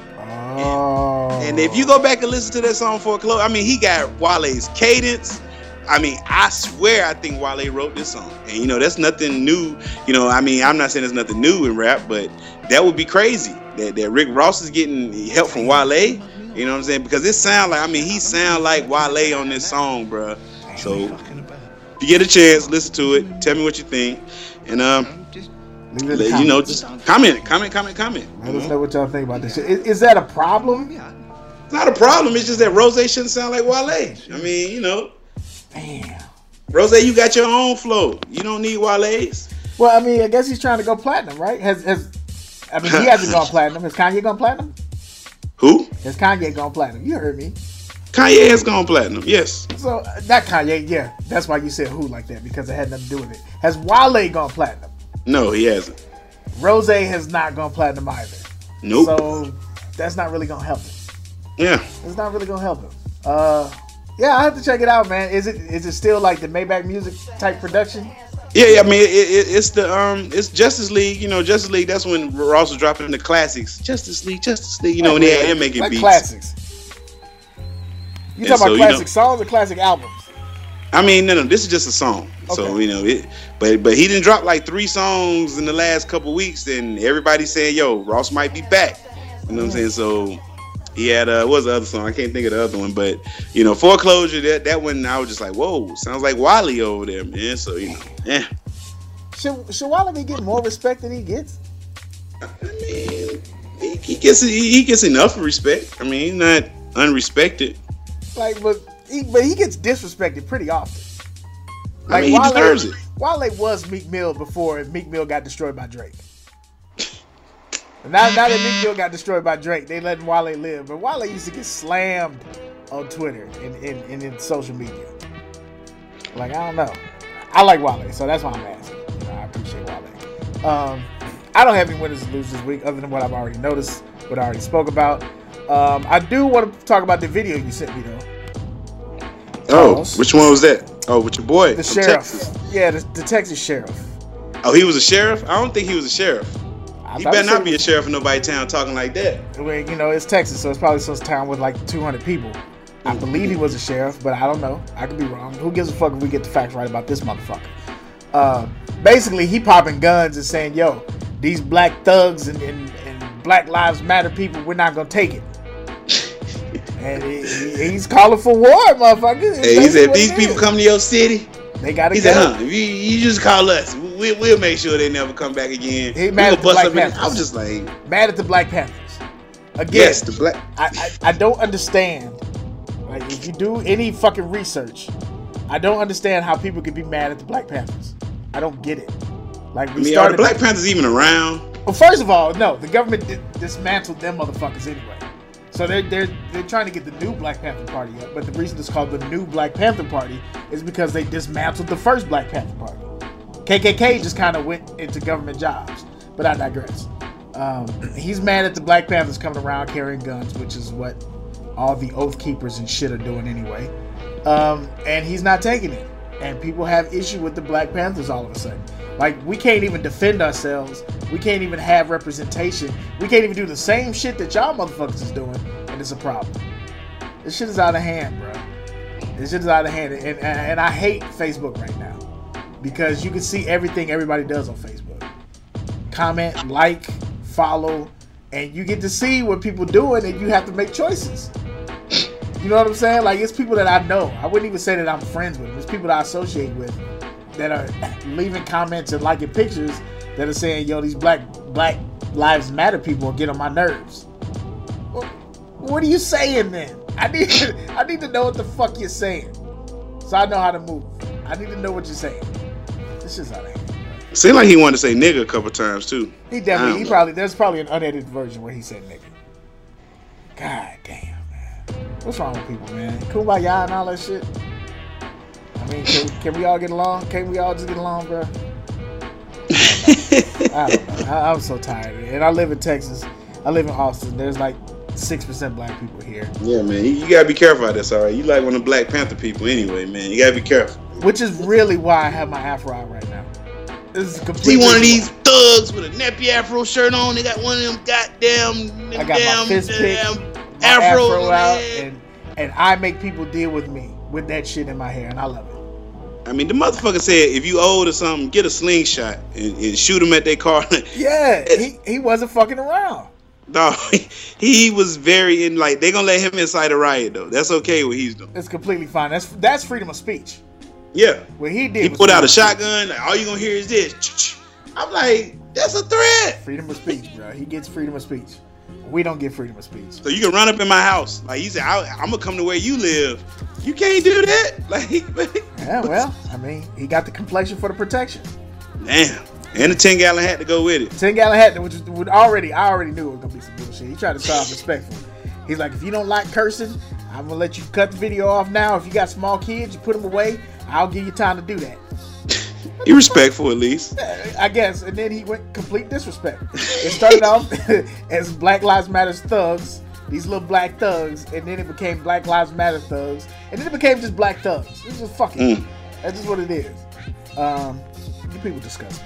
Oh. And if you go back and listen to that song Foreclosure, I mean, he got Wale's cadence. I mean, I swear I think Wale wrote this song. And, you know, that's nothing new. You know, I mean, I'm not saying there's nothing new in rap, but that would be crazy that, that Rick Ross is getting help from Wale. You know what I'm saying? Because it sound like, I mean, he sound like Wale on this song, bro. So if you get a chance, listen to it. Tell me what you think. And, um, Leave it in the let- you know, comments. just comment, comment, comment, comment. Let us know what y'all think about this shit. Is, is that a problem? It's not a problem. It's just that Rose shouldn't sound like Wale. I mean, you know. Damn. Rose, you got your own flow. You don't need Wale's. Well, I mean, I guess he's trying to go platinum, right? Has has I mean, he hasn't gone platinum. Has Kanye gone platinum? Who? Has Kanye gone platinum? You heard me. Kanye has gone platinum, yes. So, uh, not Kanye, yeah. That's why you said who like that, because it had nothing to do with it. Has Wale gone platinum? No, he hasn't. Rose has not gone platinum either. Nope. So, that's not really going to help him. Yeah. It's not really going to help him. Uh, yeah, I have to check it out, man. Is it is it still like the Maybach Music type production? Yeah, yeah. I mean, it, it, it's the um, it's Justice League. You know, Justice League. That's when Ross was dropping the classics. Justice League, Justice League. You know, like, when they had him making like beats. Classics. You And talking so, about you classic know- songs or classic albums? I mean, no, no. This is just a song. So Okay. you know, it. But but he didn't drop like three songs in the last couple weeks. Then everybody's saying, "Yo, Ross might be back." You know what I'm saying? So he had uh, what was the other song? I can't think of the other one. But you know, Foreclosure. That that one, I was just like, "Whoa, sounds like Wale over there, man." So you know, yeah. Should should Wale be getting more respect than he gets? I mean, he, he gets he, he gets enough respect. I mean, he's not unrespected. Like, but he but he gets disrespected pretty often. I mean, he deserves it. Wale was Meek Mill before Meek Mill got destroyed by Drake. Now, now that Meek Mill got destroyed by Drake, they letting Wale live. But Wale used to get slammed on Twitter and, and, and in social media. Like, I don't know. I like Wale, so that's why I'm asking. You know, I appreciate Wale. Um, I don't have any winners and losers this week other than what I've already noticed, what I already spoke about. Um, I do want to talk about the video you sent me, though. Oh, Pause. which one was that? Oh, with your boy, The from sheriff. Texas. Yeah, the, the Texas sheriff. Oh, he was a sheriff? I don't think he was a sheriff. I He thought better said not be a sheriff in nobody town talking like that. Well, you know, it's Texas, so it's probably some town with like two hundred people. I believe he was a sheriff, but I don't know. I could be wrong. Who gives a fuck if we get the facts right about this motherfucker? Uh, basically, he popping guns and saying, yo, these black thugs and, and, and Black Lives Matter people, we're not going to take it. And he, he- he's calling for war, motherfucker. It's Hey, he basically said, if what these it people is. come to your city, They got to he go. said, huh, if you, you just call us. We, we'll make sure they never come back again. He We mad gonna at the bust Black up in- Panthers. I was just like, Mad at the Black Panthers. Again, yes, the black. I, I, I don't understand. Like, if you do any fucking research, I don't understand how people could be mad at the Black Panthers. I don't get it. Like, we I mean, are the started. Black Panthers even around? Well, first of all, no, the government di- dismantled them motherfuckers anyway. So they're they're they're trying to get the new Black Panther Party up. But the reason it's called the new Black Panther Party is because they dismantled the first Black Panther Party. K K K just kind of went into government jobs. But I digress. Um, he's mad at the Black Panthers coming around carrying guns, which is what all the Oath Keepers and shit are doing anyway. Um, and he's not taking it. And people have issue with the Black Panthers all of a sudden. Like, we can't even defend ourselves. We can't even have representation. We can't even do the same shit that y'all motherfuckers is doing, and it's a problem. This shit is out of hand, bro. This shit is out of hand. And, and, and I hate Facebook right now. Because you can see everything everybody does on Facebook. Comment, like, follow, and you get to see what people doing, and you have to make choices. You know what I'm saying? Like, it's people that I know. I wouldn't even say that I'm friends with them. It's people that I associate with that are leaving comments and liking pictures that are saying, yo, these black black lives matter people get on my nerves. Well, what are you saying then? I need I need to know what the fuck you're saying. So I know how to move. I need to know what you're saying. This is out of hand. Seemed like he wanted to say nigga a couple times too. He I definitely, don't he know. probably, there's probably an unedited version where he said nigga. God damn, man. What's wrong with people, man? Kumbaya and all that shit. I mean, can, can we all get along? Can we all just get along, bro? I don't know. I, I'm so tired of it. And I live in Texas. I live in Austin. There's like six percent black people here. Yeah, man, you, you gotta be careful out there, all right? You like one of the Black Panther people anyway, man. You gotta be careful. Which is really why I have my afro out right now. This is See completely. one of these thugs with a nappy afro shirt on. They got one of them goddamn, them I got damn, my fist pick, damn my afros afro on out, their head. and, and I make people deal with me with that shit in my hair, and I love it. I mean, the motherfucker said if you old or something, get a slingshot and, and shoot them at their car. Yeah, he, he wasn't fucking around. No, he was very in. Like they gonna let him incite a riot though. That's okay what he's doing. It's completely fine. That's that's freedom of speech. Yeah, What he did he was pulled out a freedom- shotgun. Like, all you gonna hear is this. I'm like, that's a threat. Freedom of speech, bro. He gets freedom of speech. We don't get freedom of speech. So you can run up in my house. Like, he said, I, I'm going to come to where you live. You can't do that. Like, yeah, well, I mean, he got the complexion for the protection. Damn. And the ten gallon hat to go with it. ten gallon hat, which would already, I already knew it was going to be some bullshit. He tried to sound respectful. He's like, if you don't like cursing, I'm going to let you cut the video off now. If you got small kids, you put them away. I'll give you time to do that. You respectful at least. I guess. And then he went complete disrespect. It started off as Black Lives Matter thugs, these little black thugs, and then it became Black Lives Matter thugs, and then it became just black thugs. It's just fucking. Mm. That's just what it is. Um, you people disgust me.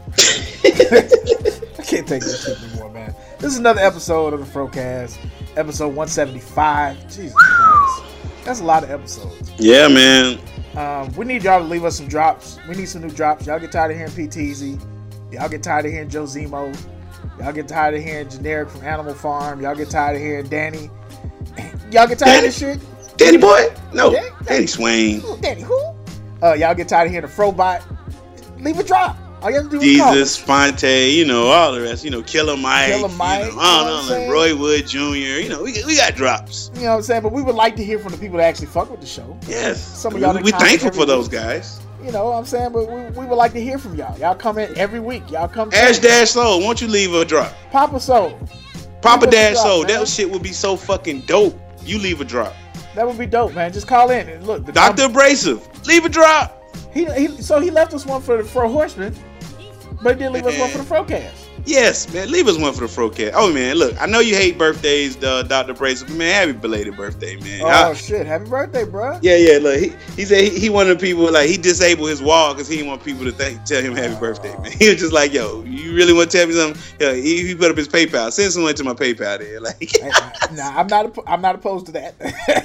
I can't take this shit anymore, man. This is another episode of the Frocast, episode one seventy-five. Jesus Christ. That's a lot of episodes. Yeah, man. Um, we need y'all to leave us some drops. We need some new drops. Y'all get tired of hearing P T Z. Y'all get tired of hearing Joe Zemo. Y'all get tired of hearing Generic from Animal Farm. Y'all get tired of hearing Danny. Y'all get tired Danny, of this shit? Danny boy? No. Danny, Danny Swain. Ooh, Danny who? Uh, y'all get tired of hearing the Frobot? Leave a drop. All you have to do is Jesus, Fonte, you know, all the rest. You know, Killer Mike. Killer Mike. You know, I don't know, like Roy Wood Junior You know, we, we got drops. You know what I'm saying? But we would like to hear from the people that actually fuck with the show. Yes. Some of y'all we, we thankful for those guys. You know what I'm saying? But we, we would like to hear from y'all. Y'all come in every week. Y'all come. Ash Dash Soul, won't you leave a drop? Papa Soul. Papa Dash Soul, that shit would be so fucking dope. You leave a drop. That would be dope, man. Just call in and look. Doctor Abrasive, leave a drop. He, he so he left us one for the Fro Horseman, but he didn't leave man. us one for the Frocast. Yes, man, leave us one for the Frocast. Oh man, look, I know you hate birthdays, uh, Doctor Abrasive, but man, happy belated birthday, man. Oh I, shit, happy birthday, bro. Yeah, yeah. Look, he, he said he, he wanted people like he disabled his wall because he didn't want people to think, tell him happy oh. birthday, man. He was just like, yo, you really want to tell me something? Yeah, he, he put up his PayPal. Send someone to my PayPal there. Like, nah, I'm not. I'm not opposed to that.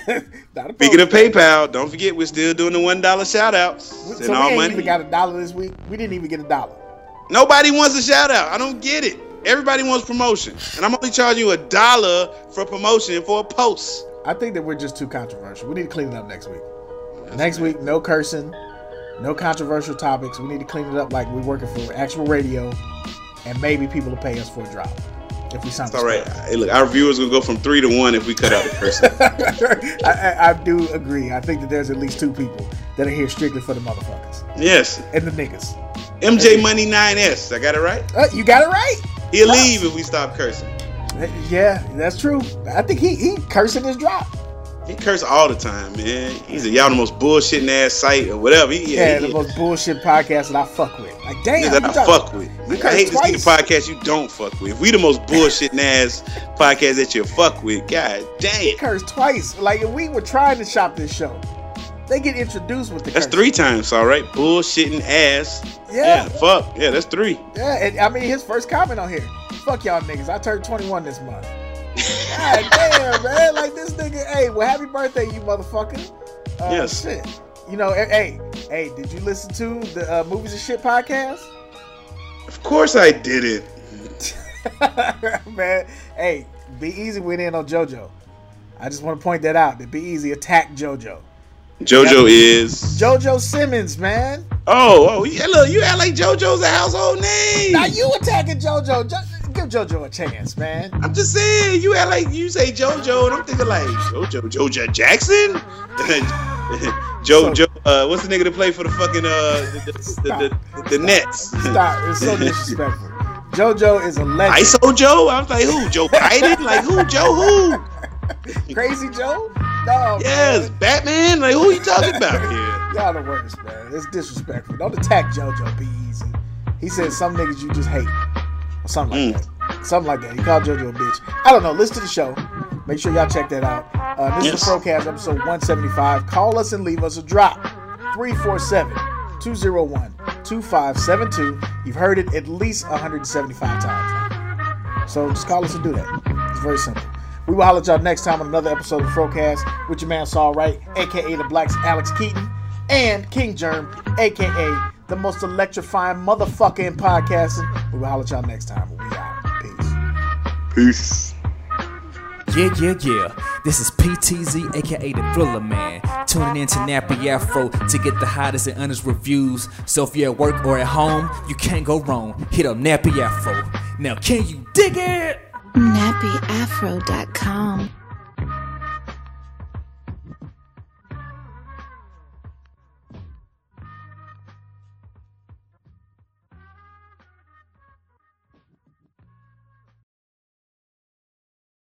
Not opposed Speaking of PayPal, don't forget we're still doing the one dollar shout outs. So we ain't money. even got a dollar this week. We didn't even get a dollar. Nobody wants a shout out. I don't get it. Everybody wants promotion, and I'm only charging you a dollar for promotion for a post. I think that we're just too controversial. We need to clean it up next week. That's next right. week, no cursing, no controversial topics. We need to clean it up like we're working for actual radio, and maybe people will pay us for a drop if we sound. It's all right. Hey, look, our viewers will go from three to one if we cut out the cursing. I, I, I do agree. I think that there's at least two people that are here strictly for the motherfuckers. Yes. And the niggas. M J Money nine S. I got it right? Uh, you got it right. He'll leave if we stop cursing. Yeah, that's true. I think he he cursing his drop. He curse all the time, man. He's a y'all the most bullshitting ass site or whatever. He, yeah, yeah the he, most bullshit podcast that I fuck with. Like, damn, yeah, that I talk, fuck with. I hate twice. to see the podcast you don't fuck with. If we the most bullshitting ass podcast that you fuck with, god damn. He cursed twice. Like, if we were trying to shop this show, they get introduced with the That's curse. three times, all right? Bullshitting ass. Yeah. yeah. Fuck. Yeah, that's three. Yeah, and I mean, his first comment on here. Fuck y'all niggas. I turned twenty-one this month. God damn, man. Like, this nigga, hey, well, happy birthday, you motherfucker. Uh, yes. Shit. You know, hey, hey, did you listen to the uh, Movies and Shit podcast? Of course I did it. Man, hey, Be Easy went in on JoJo. I just want to point that out. That Be Easy attacked JoJo. JoJo That's, is JoJo Simmons, man. Oh, oh, yeah, look, you act like JoJo's a household name. Now you attacking JoJo. Jo- give JoJo a chance, man. I'm just saying, you act like you say JoJo, and I'm thinking like JoJo, JoJo Jackson, JoJo. Uh, what's the nigga that play for the fucking uh the the, the, the, the Nets? Stop! It's so disrespectful. JoJo is a legend. I S O Joe. I was like, who? Joe Biden? Like who? Joe who? Crazy Joe? No. Yes, man. Batman. Like who are you talking about here? Y'all the worst, man. It's disrespectful. Don't attack JoJo. Be easy. He said some niggas you just hate, or something like mm. that. Something like that. He called JoJo a bitch. I don't know. Listen to the show. Make sure y'all check that out. Uh, this yes. is the Frocast episode one seventy-five. Call us and leave us a drop. three four seven, two oh one, two five seven two. You've heard it at least one hundred seventy-five times now. So just call us and do that. It's very simple. We will holler at y'all next time on another episode of Frocast with your man Saul Wright, a k a the Black's Alex Keaton, and King Germ, a k a the most electrifying motherfucker in podcasting. We will holler at y'all next time. We out. Peace. Peace. Yeah, yeah, yeah. This is P T Z, a k a the Thriller Man, tuning in to Nappy Afro to get the hottest and honest reviews. So if you're at work or at home, you can't go wrong. Hit up Nappy Afro. Now, can you dig it? nappy afro dot com.